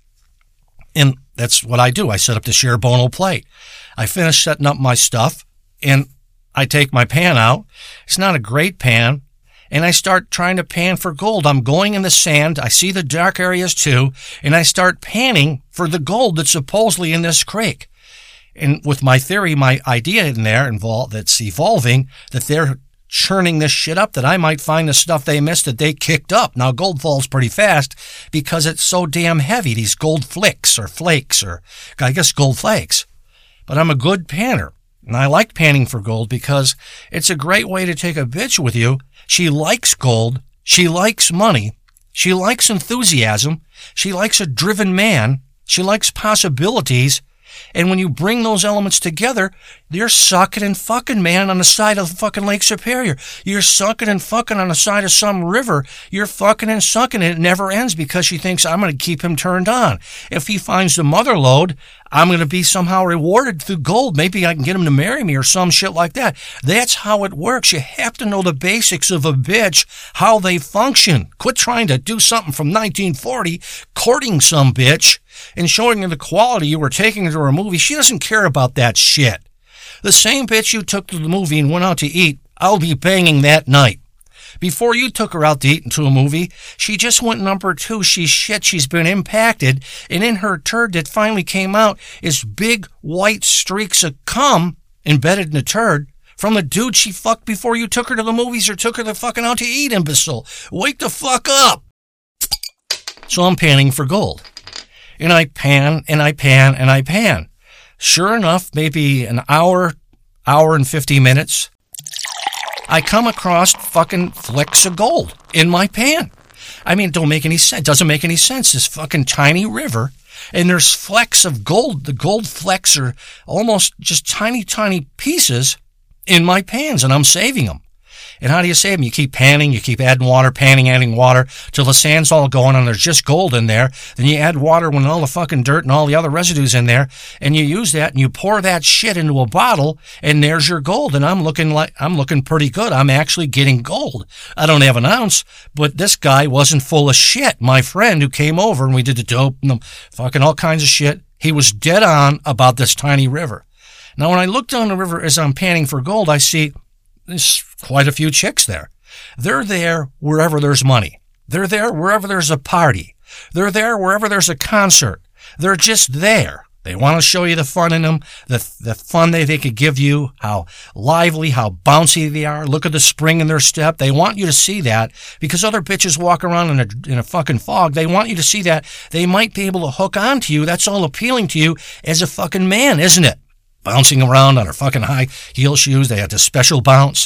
And that's what I do. I set up the Cher Bono plate. I finish setting up my stuff, and I take my pan out. It's not a great pan, and I start trying to pan for gold. I'm going in the sand. I see the dark areas too, and I start panning for the gold that's supposedly in this creek. And with my theory, my idea in there involved that's evolving, that they're churning this shit up, that I might find the stuff they missed that they kicked up. Now, gold falls pretty fast because it's so damn heavy, these gold flicks or flakes, or I guess gold flakes. But I'm a good panner, and I like panning for gold because it's a great way to take a bitch with you. She likes gold. She likes money. She likes enthusiasm. She likes a driven man. She likes possibilities. And when you bring those elements together, you're sucking and fucking, man, on the side of fucking Lake Superior. You're sucking and fucking on the side of some river. You're fucking and sucking, and it never ends because she thinks I'm going to keep him turned on. If he finds the mother lode, I'm going to be somehow rewarded through gold. Maybe I can get him to marry me or some shit like that. That's how it works. You have to know the basics of a bitch, how they function. Quit trying to do something from nineteen forty, courting some bitch and showing her the quality you were taking her to a movie. She doesn't care about that shit. The same bitch you took to the movie and went out to eat, I'll be banging that night. Before you took her out to eat into a movie, she just went number two. She's shit. She's been impacted. And in her turd that finally came out is big white streaks of cum embedded in the turd from the dude she fucked before you took her to the movies or took her the fucking out to eat, imbecile. Wake the fuck up. So I'm panning for gold. And I pan, and I pan, and I pan. Sure enough, maybe an hour, hour and fifty minutes, I come across fucking flecks of gold in my pan. I mean, it don't make any sense. It doesn't make any sense. This fucking tiny river, and there's flecks of gold. The gold flecks are almost just tiny, tiny pieces in my pans, and I'm saving them. And how do you save them? You keep panning, you keep adding water, panning, adding water, till the sand's all going and there's just gold in there. Then you add water when all the fucking dirt and all the other residue's in there, and you use that and you pour that shit into a bottle, and there's your gold. And I'm looking like, I'm looking pretty good. I'm actually getting gold. I don't have an ounce, but this guy wasn't full of shit. My friend who came over and we did the dope and the fucking all kinds of shit, he was dead on about this tiny river. Now, when I look down the river as I'm panning for gold, I see there's quite a few chicks there. They're there wherever there's money. They're there wherever there's a party. They're there wherever there's a concert. They're just there. They want to show you the fun in them, the the fun they, they could give you, how lively, how bouncy they are. Look at the spring in their step. They want you to see that because other bitches walk around in a, in a fucking fog. They want you to see that. They might be able to hook on to you. That's all appealing to you as a fucking man, isn't it? Bouncing around on her fucking high heel shoes. They had this special bounce.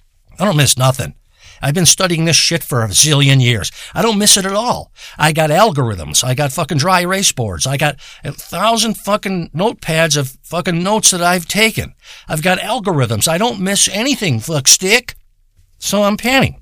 I don't miss nothing. I've been studying this shit for a zillion years. I don't miss it at all. I got algorithms. I got fucking dry erase boards. I got a thousand fucking notepads of fucking notes that I've taken. I've got algorithms. I don't miss anything, fuck stick. So I'm panning.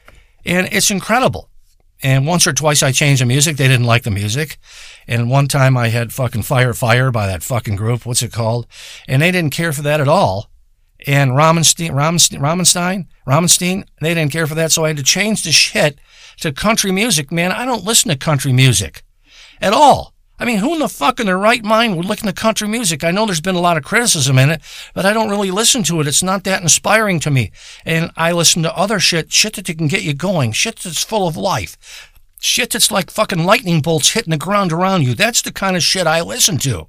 And it's incredible. And once or twice I changed the music. They didn't like the music. And one time I had fucking Fire Fire by that fucking group. What's it called? And they didn't care for that at all. And Ramenstein, Ramenstein, Ramenstein, Ramenstein, they didn't care for that. So I had to change the shit to country music. Man, I don't listen to country music at all. I mean, who in the fuck in their right mind would listen to country music? I know there's been a lot of criticism in it, but I don't really listen to it. It's not that inspiring to me. And I listen to other shit, shit that can get you going, shit that's full of life, shit that's like fucking lightning bolts hitting the ground around you. That's the kind of shit I listen to.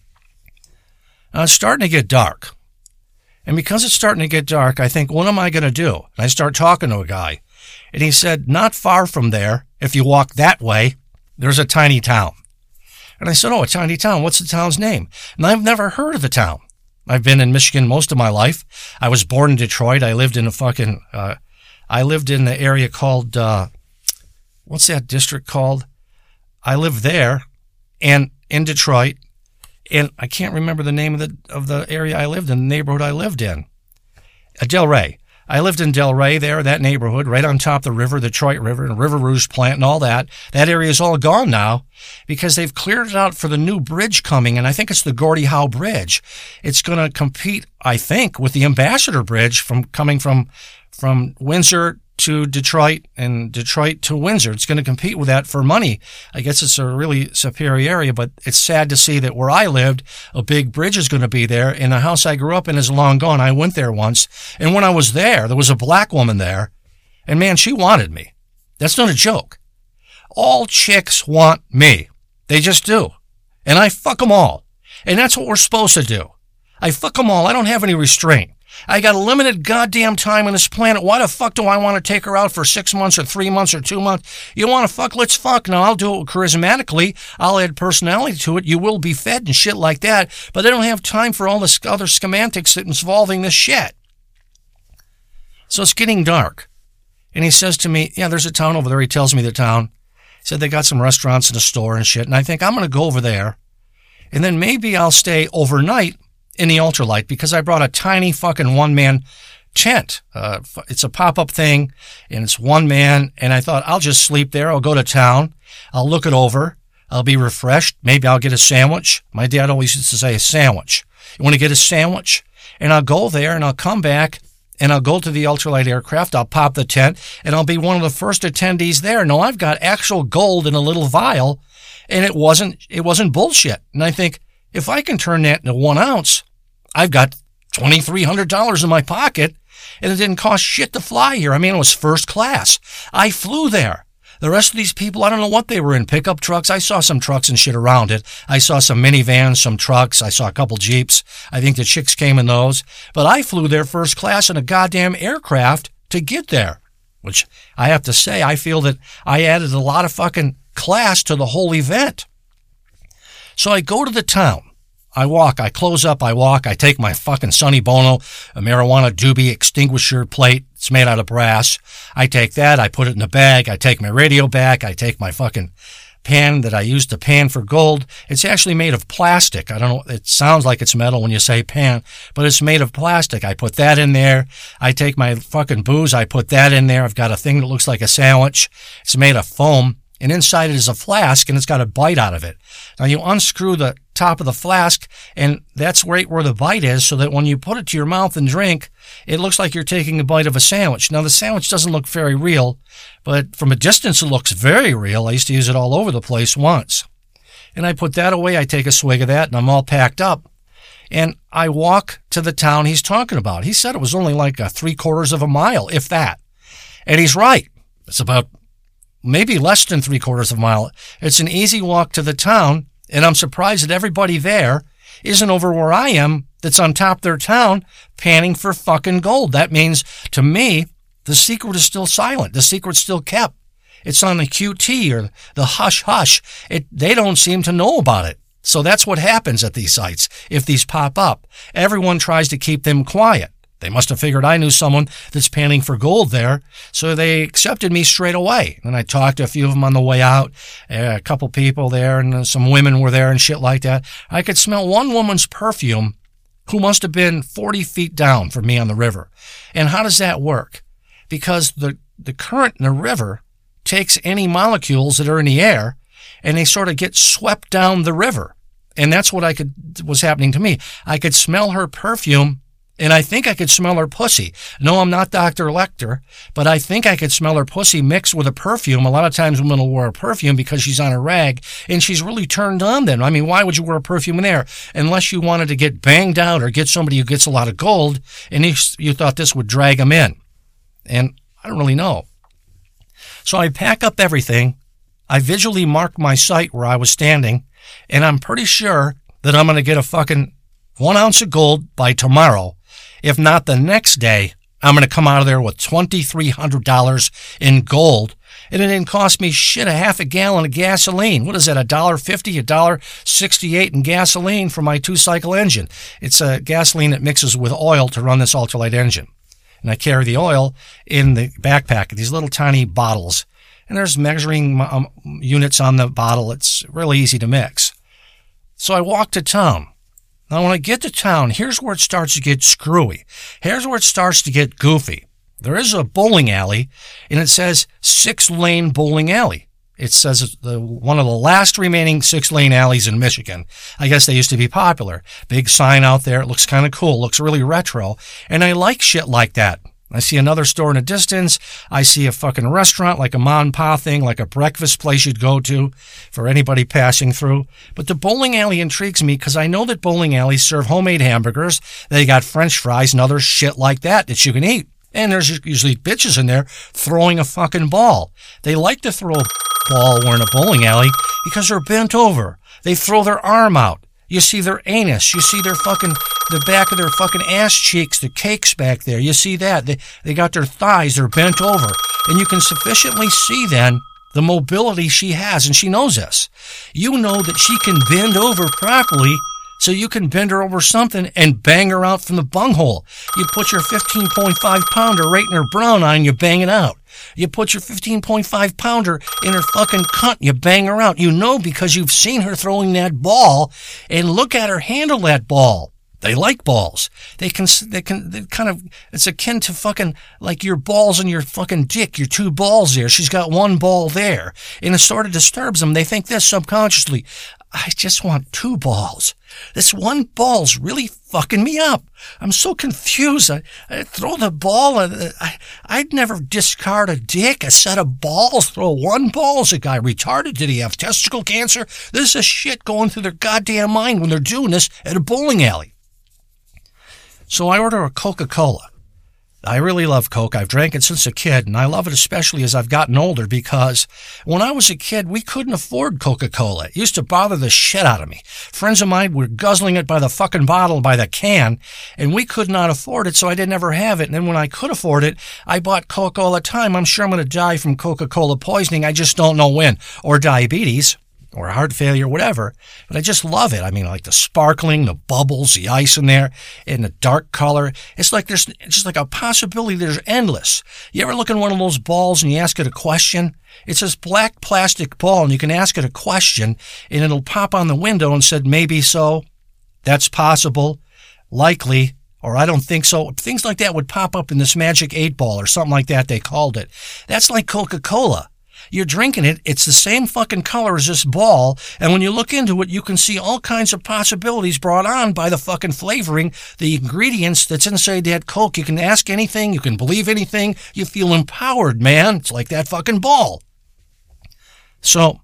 Now, it's starting to get dark. And because it's starting to get dark, I think, what am I going to do? And I start talking to a guy. And he said, not far from there, if you walk that way, there's a tiny town. And I said, oh, a tiny town. What's the town's name? And I've never heard of the town. I've been in Michigan most of my life. I was born in Detroit. I lived in a fucking, uh, I lived in the area called, uh, what's that district called? I lived there and in Detroit. And I can't remember the name of the, of the area I lived in, the neighborhood I lived in. Uh, Delray. I lived in Delray there, that neighborhood, right on top of the river, the Detroit River, and River Rouge plant and all that. That area is all gone now because they've cleared it out for the new bridge coming, and I think it's the Gordie Howe Bridge. It's going to compete, I think, with the Ambassador Bridge from coming from from Windsor to Detroit and Detroit to Windsor. It's going to compete with that for money. I guess it's a really superior area, but it's sad to see that where I lived, a big bridge is going to be there, and the house I grew up in is long gone. I went there once, and when I was there, there was a black woman there, and man, she wanted me. That's not a joke. All chicks want me. They just do. And I fuck them all. And that's what we're supposed to do. I fuck them all. I don't have any restraint. I got a limited goddamn time on this planet. Why the fuck do I want to take her out for six months or three months or two months? You want to fuck? Let's fuck. Now, I'll do it charismatically. I'll add personality to it. You will be fed and shit like that. But I don't have time for all this other schematics that's involving this shit. So it's getting dark. And he says to me, yeah, there's a town over there. He tells me the town. He said they got some restaurants and a store and shit. And I think I'm going to go over there. And then maybe I'll stay overnight in the ultralight because I brought a tiny fucking one-man tent. Uh, it's a pop-up thing, and it's one man, and I thought, I'll just sleep there. I'll go to town. I'll look it over. I'll be refreshed. Maybe I'll get a sandwich. My dad always used to say a sandwich. You want to get a sandwich? And I'll go there, and I'll come back, and I'll go to the ultralight aircraft. I'll pop the tent, and I'll be one of the first attendees there. No, I've got actual gold in a little vial, and it wasn't, it wasn't bullshit. And I think, if I can turn that into one ounce, I've got twenty-three hundred dollars in my pocket, and it didn't cost shit to fly here. I mean, it was first class. I flew there. The rest of these people, I don't know what they were in, pickup trucks. I saw some trucks and shit around it. I saw some minivans, some trucks. I saw a couple Jeeps. I think the chicks came in those. But I flew there first class in a goddamn aircraft to get there, which I have to say, I feel that I added a lot of fucking class to the whole event. So I go to the town. I walk, I close up, I walk, I take my fucking Sonny Bono, a marijuana doobie extinguisher plate. It's made out of brass. I take that, I put it in a bag, I take my radio back, I take my fucking pan that I used to pan for gold. It's actually made of plastic. I don't know, it sounds like it's metal when you say pan, but it's made of plastic. I put that in there. I take my fucking booze, I put that in there. I've got a thing that looks like a sandwich. It's made of foam, and inside it is a flask, and it's got a bite out of it. Now you unscrew the top of the flask, and that's right where the bite is, so that when you put it to your mouth and drink, it looks like you're taking a bite of a sandwich. Now the sandwich doesn't look very real, but from a distance it looks very real. I used to use it all over the place once. And I put that away, I take a swig of that, and I'm all packed up. And I walk to the town he's talking about. He said it was only like a three quarters of a mile, if that. And he's right. It's about maybe less than three quarters of a mile. It's an easy walk to the town, and I'm surprised that everybody there isn't over where I am that's on top of their town panning for fucking gold. That means, to me, the secret is still silent. The secret's still kept. It's on the Q T or the hush-hush. It, they don't seem to know about it. So that's what happens at these sites if these pop up. Everyone tries to keep them quiet. They must have figured I knew someone that's panning for gold there, so they accepted me straight away. And I talked to a few of them on the way out, a couple people there, and some women were there and shit like that. I could smell one woman's perfume who must have been forty feet down from me on the river. And how does that work? Because the, the current in the river takes any molecules that are in the air, and they sort of get swept down the river. And that's what I could was happening to me. I could smell her perfume, and I think I could smell her pussy. No, I'm not Doctor Lecter, but I think I could smell her pussy mixed with a perfume. A lot of times women will wear a perfume because she's on a rag, and she's really turned on then. I mean, why would you wear a perfume in there? Unless you wanted to get banged out or get somebody who gets a lot of gold, and you, you thought this would drag them in. And I don't really know. So I pack up everything. I visually mark my site where I was standing, and I'm pretty sure that I'm going to get a fucking one ounce of gold by tomorrow. If not the next day, I'm going to come out of there with twenty-three hundred dollars in gold. And it didn't cost me shit a half a gallon of gasoline. What is that, a dollar fifty, a dollar sixty-eight in gasoline for my two-cycle engine? It's a gasoline that mixes with oil to run this ultralight engine. And I carry the oil in the backpack, these little tiny bottles. And there's measuring um, units on the bottle. It's really easy to mix. So I walk to town. Now, when I get to town, here's where it starts to get screwy. Here's where it starts to get goofy. There is a bowling alley, and it says six-lane bowling alley. It says it's the, one of the last remaining six-lane alleys in Michigan. I guess they used to be popular. Big sign out there. It looks kind of cool. Looks really retro. And I like shit like that. I see another store in the distance. I see a fucking restaurant, like a mom and pop thing, like a breakfast place you'd go to for anybody passing through. But the bowling alley intrigues me because I know that bowling alleys serve homemade hamburgers. They got French fries and other shit like that that you can eat. And there's usually bitches in there throwing a fucking ball. They like to throw a ball when in a bowling alley because they're bent over. They throw their arm out. You see their anus. You see their fucking, the back of their fucking ass cheeks, the cakes back there. You see that. They, they got their thighs. They're bent over. And you can sufficiently see then the mobility she has, and she knows this. You know that she can bend over properly, so you can bend her over something and bang her out from the bunghole. You put your fifteen point five pounder right in her brown eye and you bang it out. You put your fifteen point five pounder in her fucking cunt, you bang her out. You know because you've seen her throwing that ball, and look at her handle that ball. They like balls. They can, they can, they kind of, it's akin to fucking like your balls and your fucking dick, your two balls there. She's got one ball there, and it sort of disturbs them. They think this subconsciously. I just want two balls. This one ball's really fucking me up. I'm so confused. I, I throw the ball. I, I, I'd never discard a dick, a set of balls. Throw one ball. Is a guy retarded? Did he have testicle cancer? This is shit going through their goddamn mind when they're doing this at a bowling alley. So I order a Coca-Cola. I really love Coke. I've drank it since a kid, and I love it especially as I've gotten older because when I was a kid, we couldn't afford Coca-Cola. It used to bother the shit out of me. Friends of mine were guzzling it by the fucking bottle, by the can, and we could not afford it, so I didn't ever have it. And then when I could afford it, I bought Coke all the time. I'm sure I'm going to die from Coca-Cola poisoning. I just don't know when. Or diabetes. or heart failure, whatever. But I just love it. I mean, like the sparkling, the bubbles, the ice in there, and the dark color. It's like there's just like a possibility there's endless. You ever look in one of those balls and you ask it a question? It's this black plastic ball, and you can ask it a question, and it'll pop on the window and said, maybe so, that's possible, likely, or I don't think so. Things like that would pop up in this magic eight ball or something like that, they called it. That's like Coca-Cola. You're drinking it, it's the same fucking color as this ball, and when you look into it, you can see all kinds of possibilities brought on by the fucking flavoring, the ingredients that's inside that Coke. You can ask anything, you can believe anything, you feel empowered, man. It's like that fucking ball. So,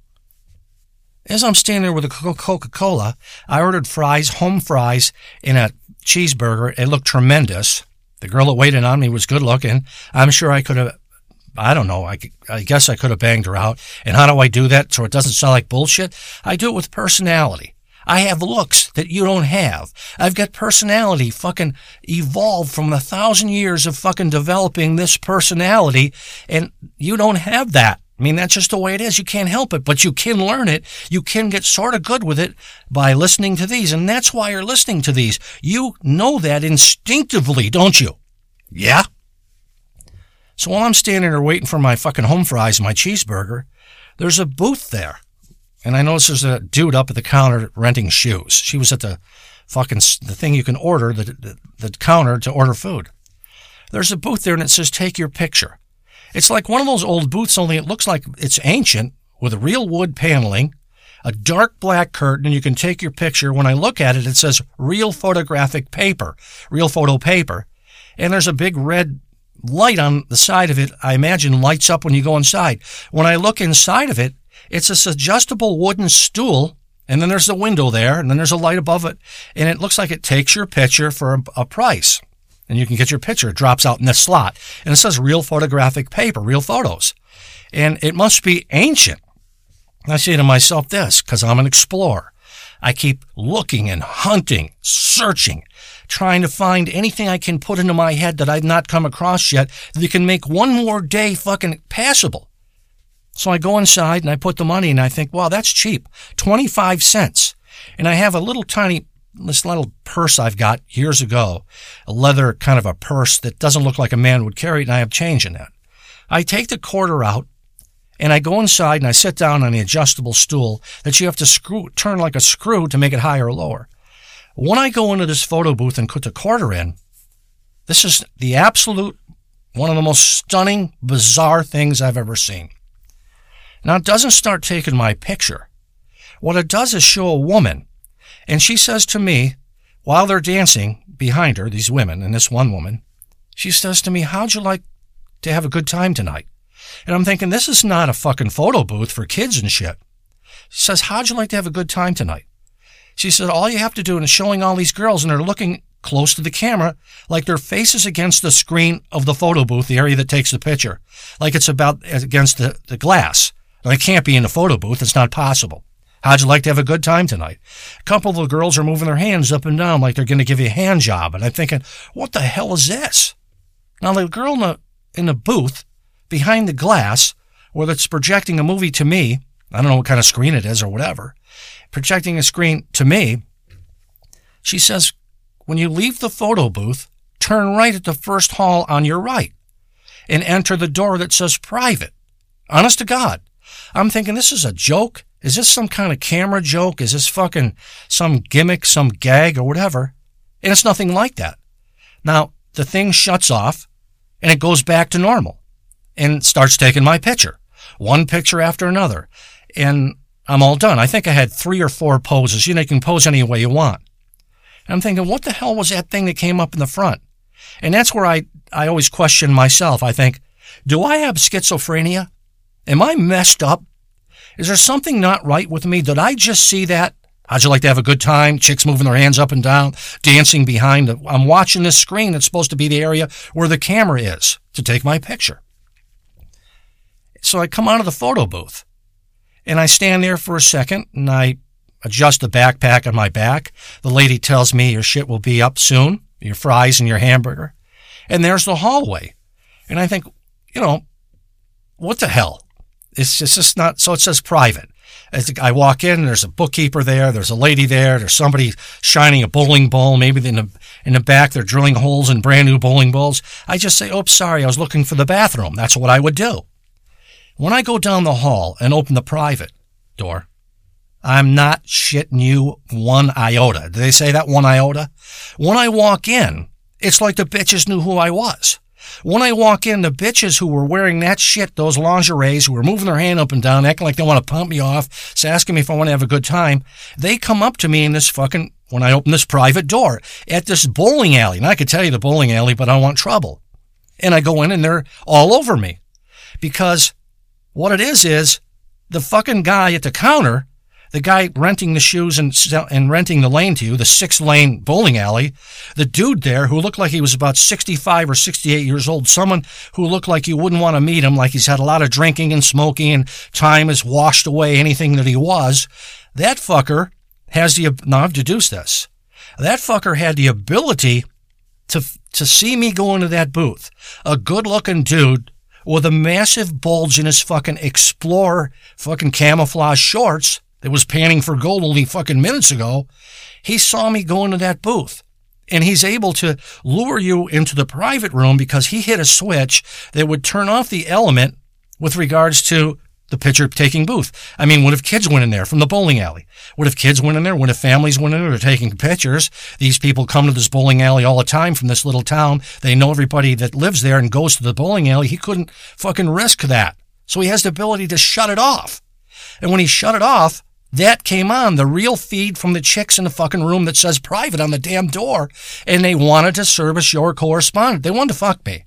as I'm standing there with a Coca-Cola, I ordered fries, home fries, and a cheeseburger. It looked tremendous. The girl that waited on me was good looking. I'm sure I could have I don't know. I, I guess I could have banged her out. And how do I do that so it doesn't sound like bullshit? I do it with personality. I have looks that you don't have. I've got personality fucking evolved from a thousand years of fucking developing this personality, and you don't have that. I mean, that's just the way it is. You can't help it, but you can learn it. You can get sort of good with it by listening to these, and that's why you're listening to these. You know that instinctively, don't you? Yeah? So while I'm standing there waiting for my fucking home fries and my cheeseburger, there's a booth there. And I noticed there's a dude up at the counter renting shoes. She was at the fucking, the thing you can order, the, the, the counter to order food. There's a booth there and it says, take your picture. It's like one of those old booths, only it looks like it's ancient with a real wood paneling, a dark black curtain, and you can take your picture. When I look at it, it says real photographic paper, real photo paper. And there's a big red light on the side of it, I imagine lights up when you go inside. When I look inside of it, it's this adjustable wooden stool, and then there's the window there, and then there's a light above it, and it looks like it takes your picture for a, a price. And you can get your picture. It drops out in this slot. And it says real photographic paper, real photos. And it must be ancient. I say to myself this, because I'm an explorer. I keep looking and hunting, searching, trying to find anything I can put into my head that I've not come across yet that can make one more day fucking passable. So I go inside and I put the money and I think, wow, that's cheap. twenty-five cents. And I have a little tiny, this little purse I've got years ago, a leather kind of a purse that doesn't look like a man would carry it, and I have change in that. I take the quarter out and I go inside and I sit down on the adjustable stool that you have to screw, turn like a screw to make it higher or lower. When I go into this photo booth and put the quarter in, this is the absolute, one of the most stunning, bizarre things I've ever seen. Now, it doesn't start taking my picture. What it does is show a woman, and she says to me, while they're dancing behind her, these women, and this one woman, she says to me, how'd you like to have a good time tonight? And I'm thinking, this is not a fucking photo booth for kids and shit. She says, how'd you like to have a good time tonight? She said, all you have to do, and it's showing all these girls, and they're looking close to the camera, like their faces against the screen of the photo booth, the area that takes the picture, like it's about against the, the glass. Now, it can't be in the photo booth. It's not possible. How'd you like to have a good time tonight? A couple of the girls are moving their hands up and down like they're going to give you a hand job. And I'm thinking, what the hell is this? Now, the girl in the, in the booth behind the glass, where it's projecting a movie to me, I don't know what kind of screen it is or whatever, projecting a screen to me, she says, when you leave the photo booth, turn right at the first hall on your right and enter the door that says private. Honest to God. I'm thinking, this is a joke. Is this some kind of camera joke? Is this fucking some gimmick, some gag or whatever? And it's nothing like that. Now, the thing shuts off and it goes back to normal and starts taking my picture. One picture after another. And I'm all done. I think I had three or four poses. You know, you can pose any way you want. And I'm thinking, what the hell was that thing that came up in the front? And that's where I, I always question myself. I think, do I have schizophrenia? Am I messed up? Is there something not right with me? Did I just see that? How'd you like to have a good time? Chicks moving their hands up and down, dancing behind. The, I'm watching this screen that's supposed to be the area where the camera is to take my picture. So I come out of the photo booth and I stand there for a second and I adjust the backpack on my back. The lady tells me your shit will be up soon, your fries and your hamburger. And there's the hallway. And I think, you know, what the hell? It's just, it's just not, so it says private. As I walk in, there's a bookkeeper there, there's a lady there, there's somebody shining a bowling ball. Maybe in the, in the back they're drilling holes in brand new bowling balls. I just say, oops, sorry, I was looking for the bathroom. That's what I would do. When I go down the hall and open the private door, I'm not shitting you one iota. Did they say that, one iota? When I walk in, it's like the bitches knew who I was. When I walk in, the bitches who were wearing that shit, those lingeries, who were moving their hand up and down, acting like they want to pump me off, so asking me if I want to have a good time, they come up to me in this fucking, when I open this private door, at this bowling alley. And I could tell you the bowling alley, but I don't want trouble. And I go in and they're all over me. Because what it is is, the fucking guy at the counter, the guy renting the shoes and and renting the lane to you, the six-lane bowling alley, the dude there who looked like he was about sixty-five or sixty-eight years old, someone who looked like you wouldn't want to meet him, like he's had a lot of drinking and smoking and time has washed away anything that he was, that fucker has the, now I've deduced this, that fucker had the ability to, to see me go into that booth, a good-looking dude with a massive bulge in his fucking Explorer fucking camouflage shorts, that was panning for gold only fucking minutes ago. He saw me go into that booth. And he's able to lure you into the private room because he hit a switch that would turn off the element with regards to the picture-taking booth. I mean, what if kids went in there from the bowling alley? What if kids went in there? What if families went in there? They're taking pictures. These people come to this bowling alley all the time from this little town. They know everybody that lives there and goes to the bowling alley. He couldn't fucking risk that. So he has the ability to shut it off. And when he shut it off, that came on, the real feed from the chicks in the fucking room that says private on the damn door, and they wanted to service your correspondent. They wanted to fuck me.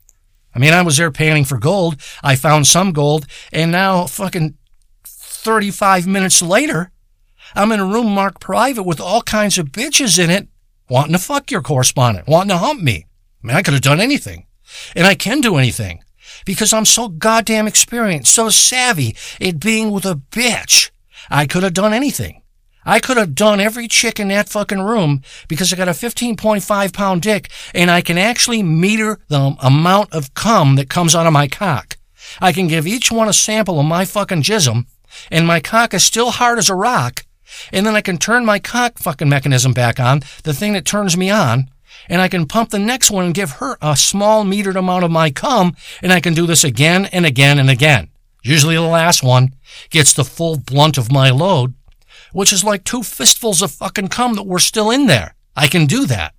I mean, I was there panning for gold. I found some gold, and now fucking thirty-five minutes later, I'm in a room marked private with all kinds of bitches in it wanting to fuck your correspondent, wanting to hump me. I mean, I could have done anything, and I can do anything because I'm so goddamn experienced, so savvy at being with a bitch. I could have done anything. I could have done every chick in that fucking room because I got a fifteen point five pound dick and I can actually meter the amount of cum that comes out of my cock. I can give each one a sample of my fucking jism and my cock is still hard as a rock, and then I can turn my cock fucking mechanism back on, the thing that turns me on, and I can pump the next one and give her a small metered amount of my cum, and I can do this again and again and again. Usually the last one gets the full blunt of my load, which is like two fistfuls of fucking cum that were still in there. I can do that.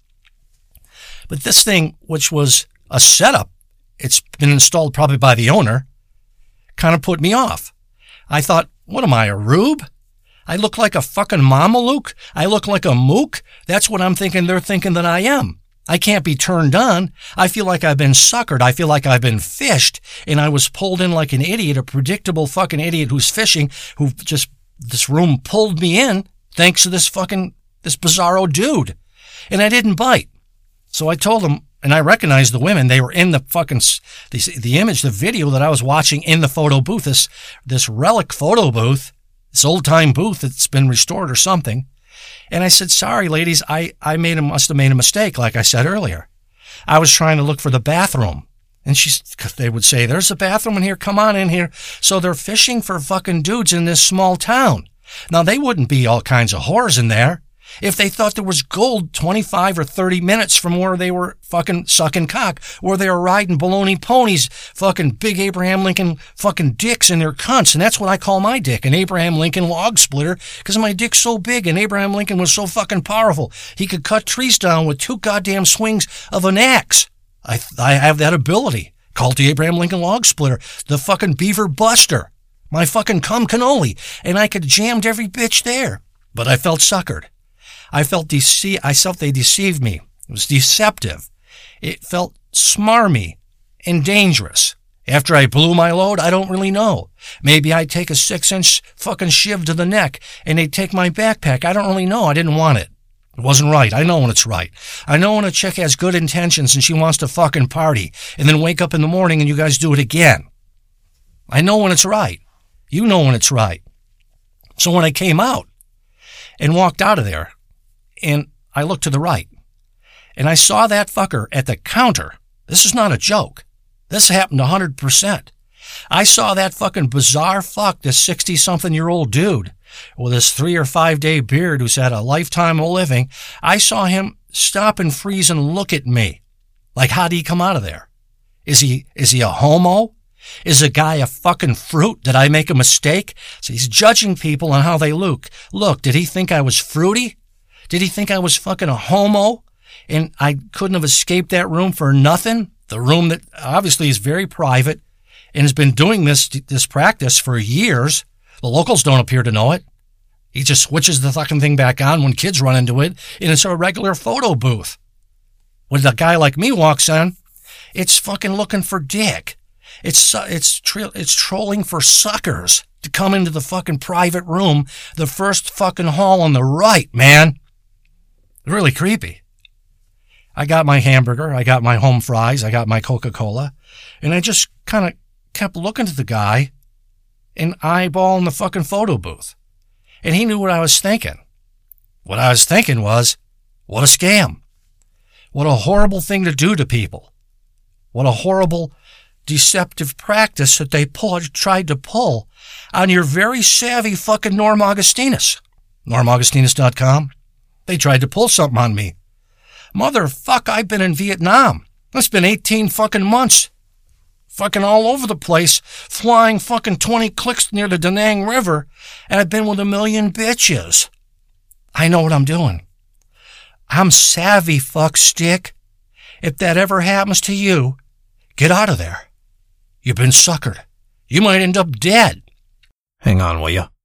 But this thing, which was a setup, it's been installed probably by the owner, kind of put me off. I thought, what am I, a rube? I look like a fucking mameluke? I look like a mook? That's what I'm thinking they're thinking that I am. I can't be turned on. I feel like I've been suckered. I feel like I've been fished, and I was pulled in like an idiot, a predictable fucking idiot who's fishing, who just, this room pulled me in thanks to this fucking, this bizarro dude. And I didn't bite. So I told him, and I recognized the women. They were in the fucking, the, the image, the video that I was watching in the photo booth, this, this relic photo booth, this old-time booth that's been restored or something. And I said, sorry, ladies, I, I made a, must have made a mistake, like I said earlier. I was trying to look for the bathroom. And she, they would say, there's a bathroom in here, come on in here. So they're fishing for fucking dudes in this small town. Now, they wouldn't be all kinds of whores in there if they thought there was gold twenty-five or thirty minutes from where they were fucking sucking cock, where they were riding baloney ponies, fucking big Abraham Lincoln fucking dicks in their cunts. And that's what I call my dick, an Abraham Lincoln log splitter, because my dick's so big and Abraham Lincoln was so fucking powerful. He could cut trees down with two goddamn swings of an axe. I, I have that ability, called the Abraham Lincoln log splitter, the fucking beaver buster, my fucking cum cannoli, and I could jammed every bitch there. But I felt suckered. I felt dece- I felt they deceived me. It was deceptive. It felt smarmy and dangerous. After I blew my load, I don't really know. Maybe I'd take a six-inch fucking shiv to the neck and they'd take my backpack. I don't really know. I didn't want it. It wasn't right. I know when it's right. I know when a chick has good intentions and she wants to fucking party and then wake up in the morning and you guys do it again. I know when it's right. You know when it's right. So when I came out and walked out of there, and I looked to the right, and I saw that fucker at the counter. This is not a joke. This happened one hundred percent. I saw that fucking bizarre fuck, this sixty-something-year-old dude with his three or five-day beard who's had a lifetime of living. I saw him stop and freeze and look at me. Like, how did he come out of there? Is he, is he a homo? Is a guy a fucking fruit? Did I make a mistake? So he's judging people on how they look. Look, did he think I was fruity? Did he think I was fucking a homo? And I couldn't have escaped that room for nothing? The room that obviously is very private and has been doing this, this practice for years. The locals don't appear to know it. He just switches the fucking thing back on when kids run into it, and it's a regular photo booth. When a guy like me walks in, it's fucking looking for dick. It's it's tra- it's trolling for suckers to come into the fucking private room, the first fucking hall on the right, man. Really creepy. I got my hamburger, I got my home fries, I got my Coca-Cola, and I just kind of kept looking to the guy and eyeballing the fucking photo booth. And he knew what I was thinking. What I was thinking was, what a scam. What a horrible thing to do to people. What a horrible, deceptive practice that they pull, tried to pull on your very savvy fucking Norm Augustinus. Norm Augustinus dot com. They tried to pull something on me. Motherfuck, I've been in Vietnam. It's been eighteen fucking months. Fucking all over the place, flying fucking twenty clicks near the Da Nang River, and I've been with a million bitches. I know what I'm doing. I'm savvy, fuck stick. If that ever happens to you, get out of there. You've been suckered. You might end up dead. Hang on, will ya?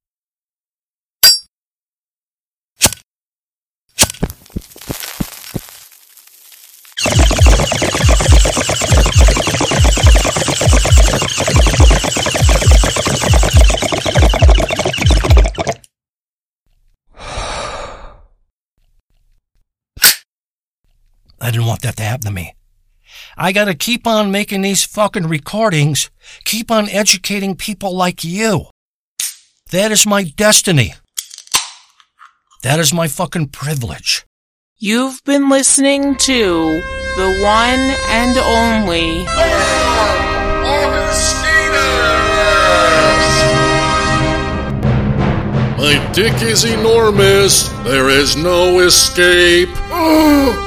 I didn't want that to happen to me. I gotta keep on making these fucking recordings, keep on educating people like you. That is my destiny. That is my fucking privilege. You've been listening to the one and only My dick is enormous. There is no escape. Oh.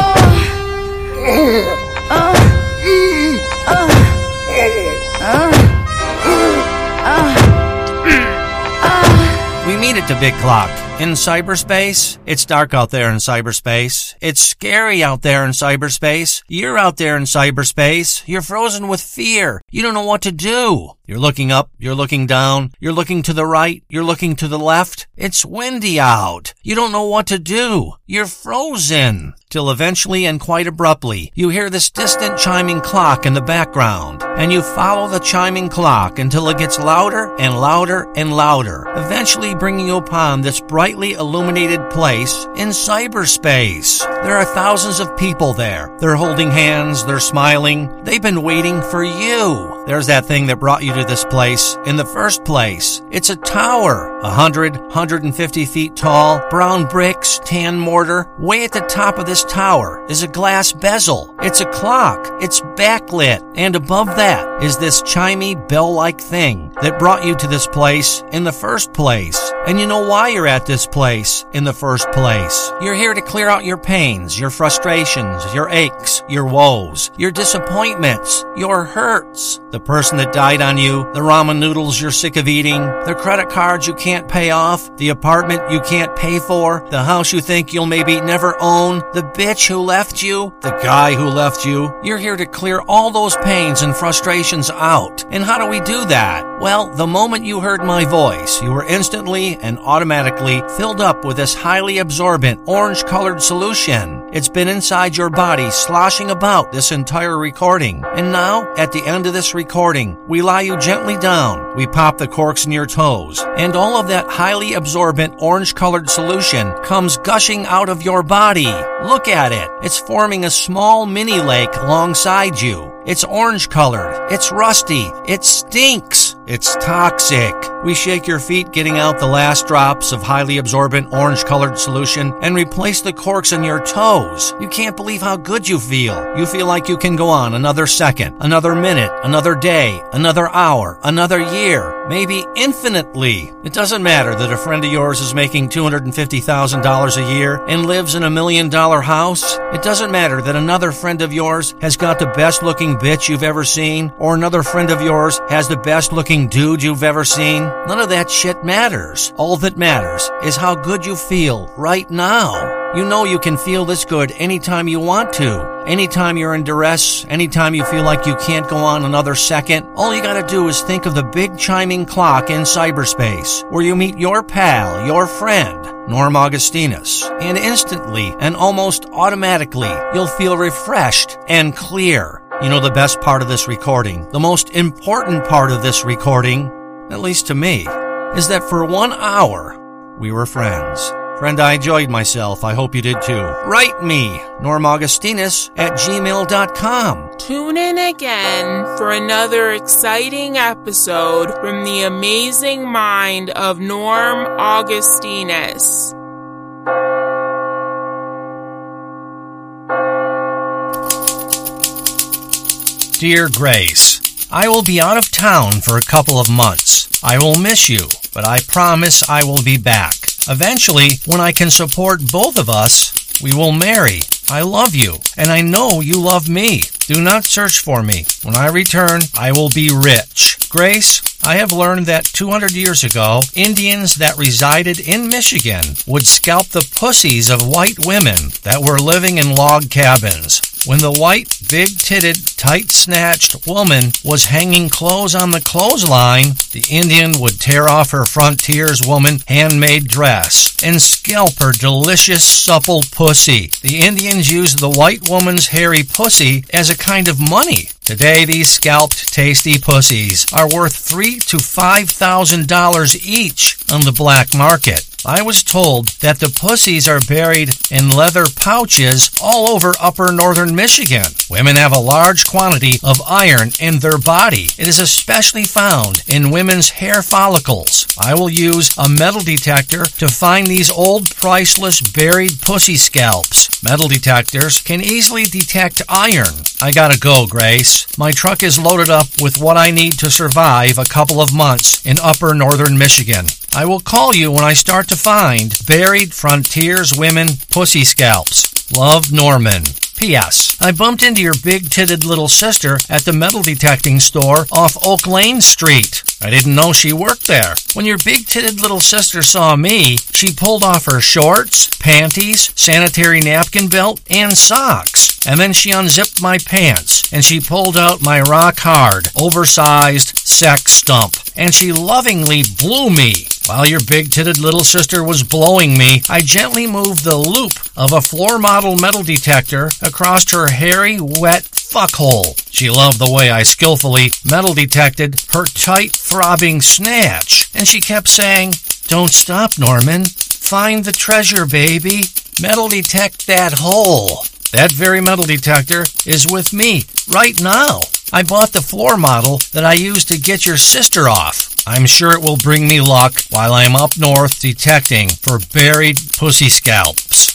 We meet at the big clock. In cyberspace, it's dark out there in cyberspace. It's scary out there in cyberspace. You're out there in cyberspace. You're frozen with fear. You don't know what to do. You're looking up. You're looking down. You're looking to the right. You're looking to the left. It's windy out. You don't know what to do. You're frozen. Till eventually and quite abruptly, you hear this distant chiming clock in the background, and you follow the chiming clock until it gets louder and louder and louder, eventually bringing you upon this brightly illuminated place in cyberspace. There are thousands of people there. They're holding hands, they're smiling. They've been waiting for you. There's that thing that brought you to this place in the first place. It's a tower, a hundred, hundred fifty feet tall, brown bricks, tan mortar. Way at the top of this tower is a glass bezel. It's a clock. It's backlit. And above that is this chimey bell-like thing that brought you to this place in the first place. And you know why you're at this place in the first place. You're here to clear out your pains, your frustrations, your aches, your woes, your disappointments, your hurts. The person that died on you, the ramen noodles you're sick of eating, the credit cards you can't pay off, the apartment you can't pay for, the house you think you'll maybe never own, the bitch who left you, the guy who left you. You're here to clear all those pains and frustrations out. And how do we do that? Well, the moment you heard my voice, you were instantly and automatically filled up with this highly absorbent orange-colored solution. It's been inside your body sloshing about this entire recording. And now, at the end of this recording, we lie you gently down, we pop the corks in your toes, and all of that highly absorbent orange-colored solution comes gushing out of your body. Look at it. It's forming a small mini lake alongside you. It's orange-colored. It's rusty. It stinks. It's toxic. We shake your feet getting out the last drops of highly absorbent orange-colored solution and replace the corks in your toes. You can't believe how good you feel. You feel like you can go on another second, another minute, another day, another hour, another year, maybe infinitely. It doesn't matter that a friend of yours is making two hundred fifty thousand dollars a year and lives in a million-dollar house. It doesn't matter that another friend of yours has got the best-looking bitch you've ever seen, or another friend of yours has the best-looking dude you've ever seen. None of that shit matters. All that matters is how good you feel right now. You know you can feel this good anytime you want to. Anytime you're in duress, anytime you feel like you can't go on another second, all you gotta do is think of the big chiming clock in cyberspace, where you meet your pal, your friend, Norm Augustinus, and instantly and almost automatically, you'll feel refreshed and clear. You know the best part of this recording, the most important part of this recording, at least to me, is that for one hour, we were friends. Friend, I enjoyed myself. I hope you did too. Write me, Norm Augustinus at gmail dot com. Tune in again for another exciting episode from the amazing mind of Norm Augustinus. Dear Grace, I will be out of town for a couple of months. I will miss you, but I promise I will be back. Eventually, when I can support both of us, we will marry. I love you, and I know you love me. Do not search for me. When I return, I will be rich. Grace, I have learned that two hundred years ago, Indians that resided in Michigan would scalp the pussies of white women that were living in log cabins. When the white, big-titted, tight-snatched woman was hanging clothes on the clothesline, the Indian would tear off her frontierswoman handmade dress and scalp her delicious, supple pussy. The Indians used the white woman's hairy pussy as a kind of money. Today, these scalped, tasty pussies are worth three to five thousand dollars each on the black market. I was told that the pussies are buried in leather pouches all over upper northern Michigan. Women have a large quantity of iron in their body. It is especially found in women's hair follicles. I will use a metal detector to find these old, priceless, buried pussy scalps. Metal detectors can easily detect iron. I gotta go, Grace. My truck is loaded up with what I need to survive a couple of months in upper northern Michigan. I will call you when I start to find buried frontiers women pussy scalps. Love, Norman. P S. I bumped into your big-titted little sister at the metal detecting store off Oak Lane Street. I didn't know she worked there. When your big-titted little sister saw me, she pulled off her shorts, panties, sanitary napkin belt, and socks. And then she unzipped my pants, and she pulled out my rock-hard, oversized sex stump. And she lovingly blew me. While your big-titted little sister was blowing me, I gently moved the loop of a floor model metal detector across her hairy, wet fuckhole. She loved the way I skillfully metal detected her tight, throbbing snatch. And she kept saying, "Don't stop, Norman. Find the treasure, baby. Metal detect that hole." That very metal detector is with me right now. I bought the floor model that I used to get your sister off. I'm sure it will bring me luck while I'm up north detecting for buried pussy scalps.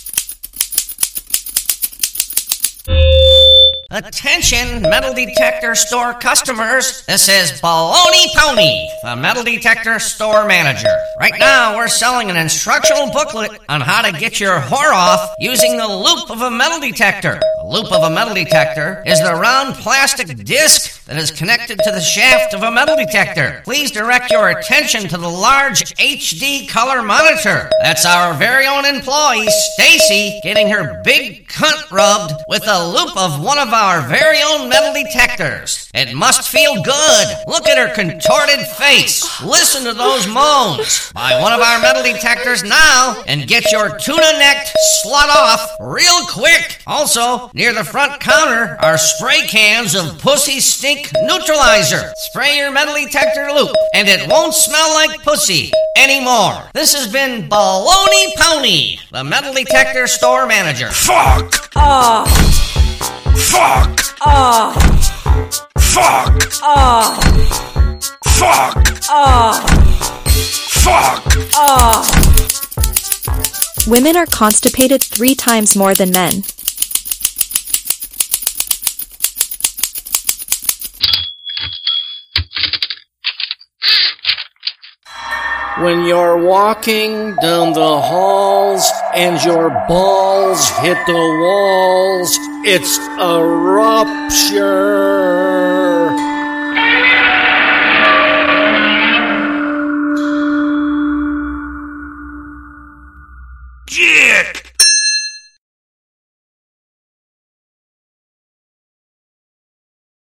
Attention, metal detector store customers. This is Baloney Pony, the metal detector store manager. Right now, we're selling an instructional booklet on how to get your whore off using the loop of a metal detector. The loop of a metal detector is the round plastic disc that is connected to the shaft of a metal detector. Please direct your attention to the large H D color monitor. That's our very own employee, Stacy, getting her big cunt rubbed with the loop of one of our very own metal detectors. It must feel good. Look at her contorted face. Listen to those moans. Buy one of our metal detectors now and get your tuna-necked slut off real quick. Also, near the front counter are spray cans of Pussy Stink Neutralizer. Spray your metal detector loop and it won't smell like pussy anymore. This has been Baloney Pony, the metal detector store manager. Fuck! Ah. Fuck! Ah. Fuck! Ah. Fuck! Ah! Fuck! Ah! Women are constipated three times more than men. When you're walking down the halls and your balls hit the walls, it's a rupture.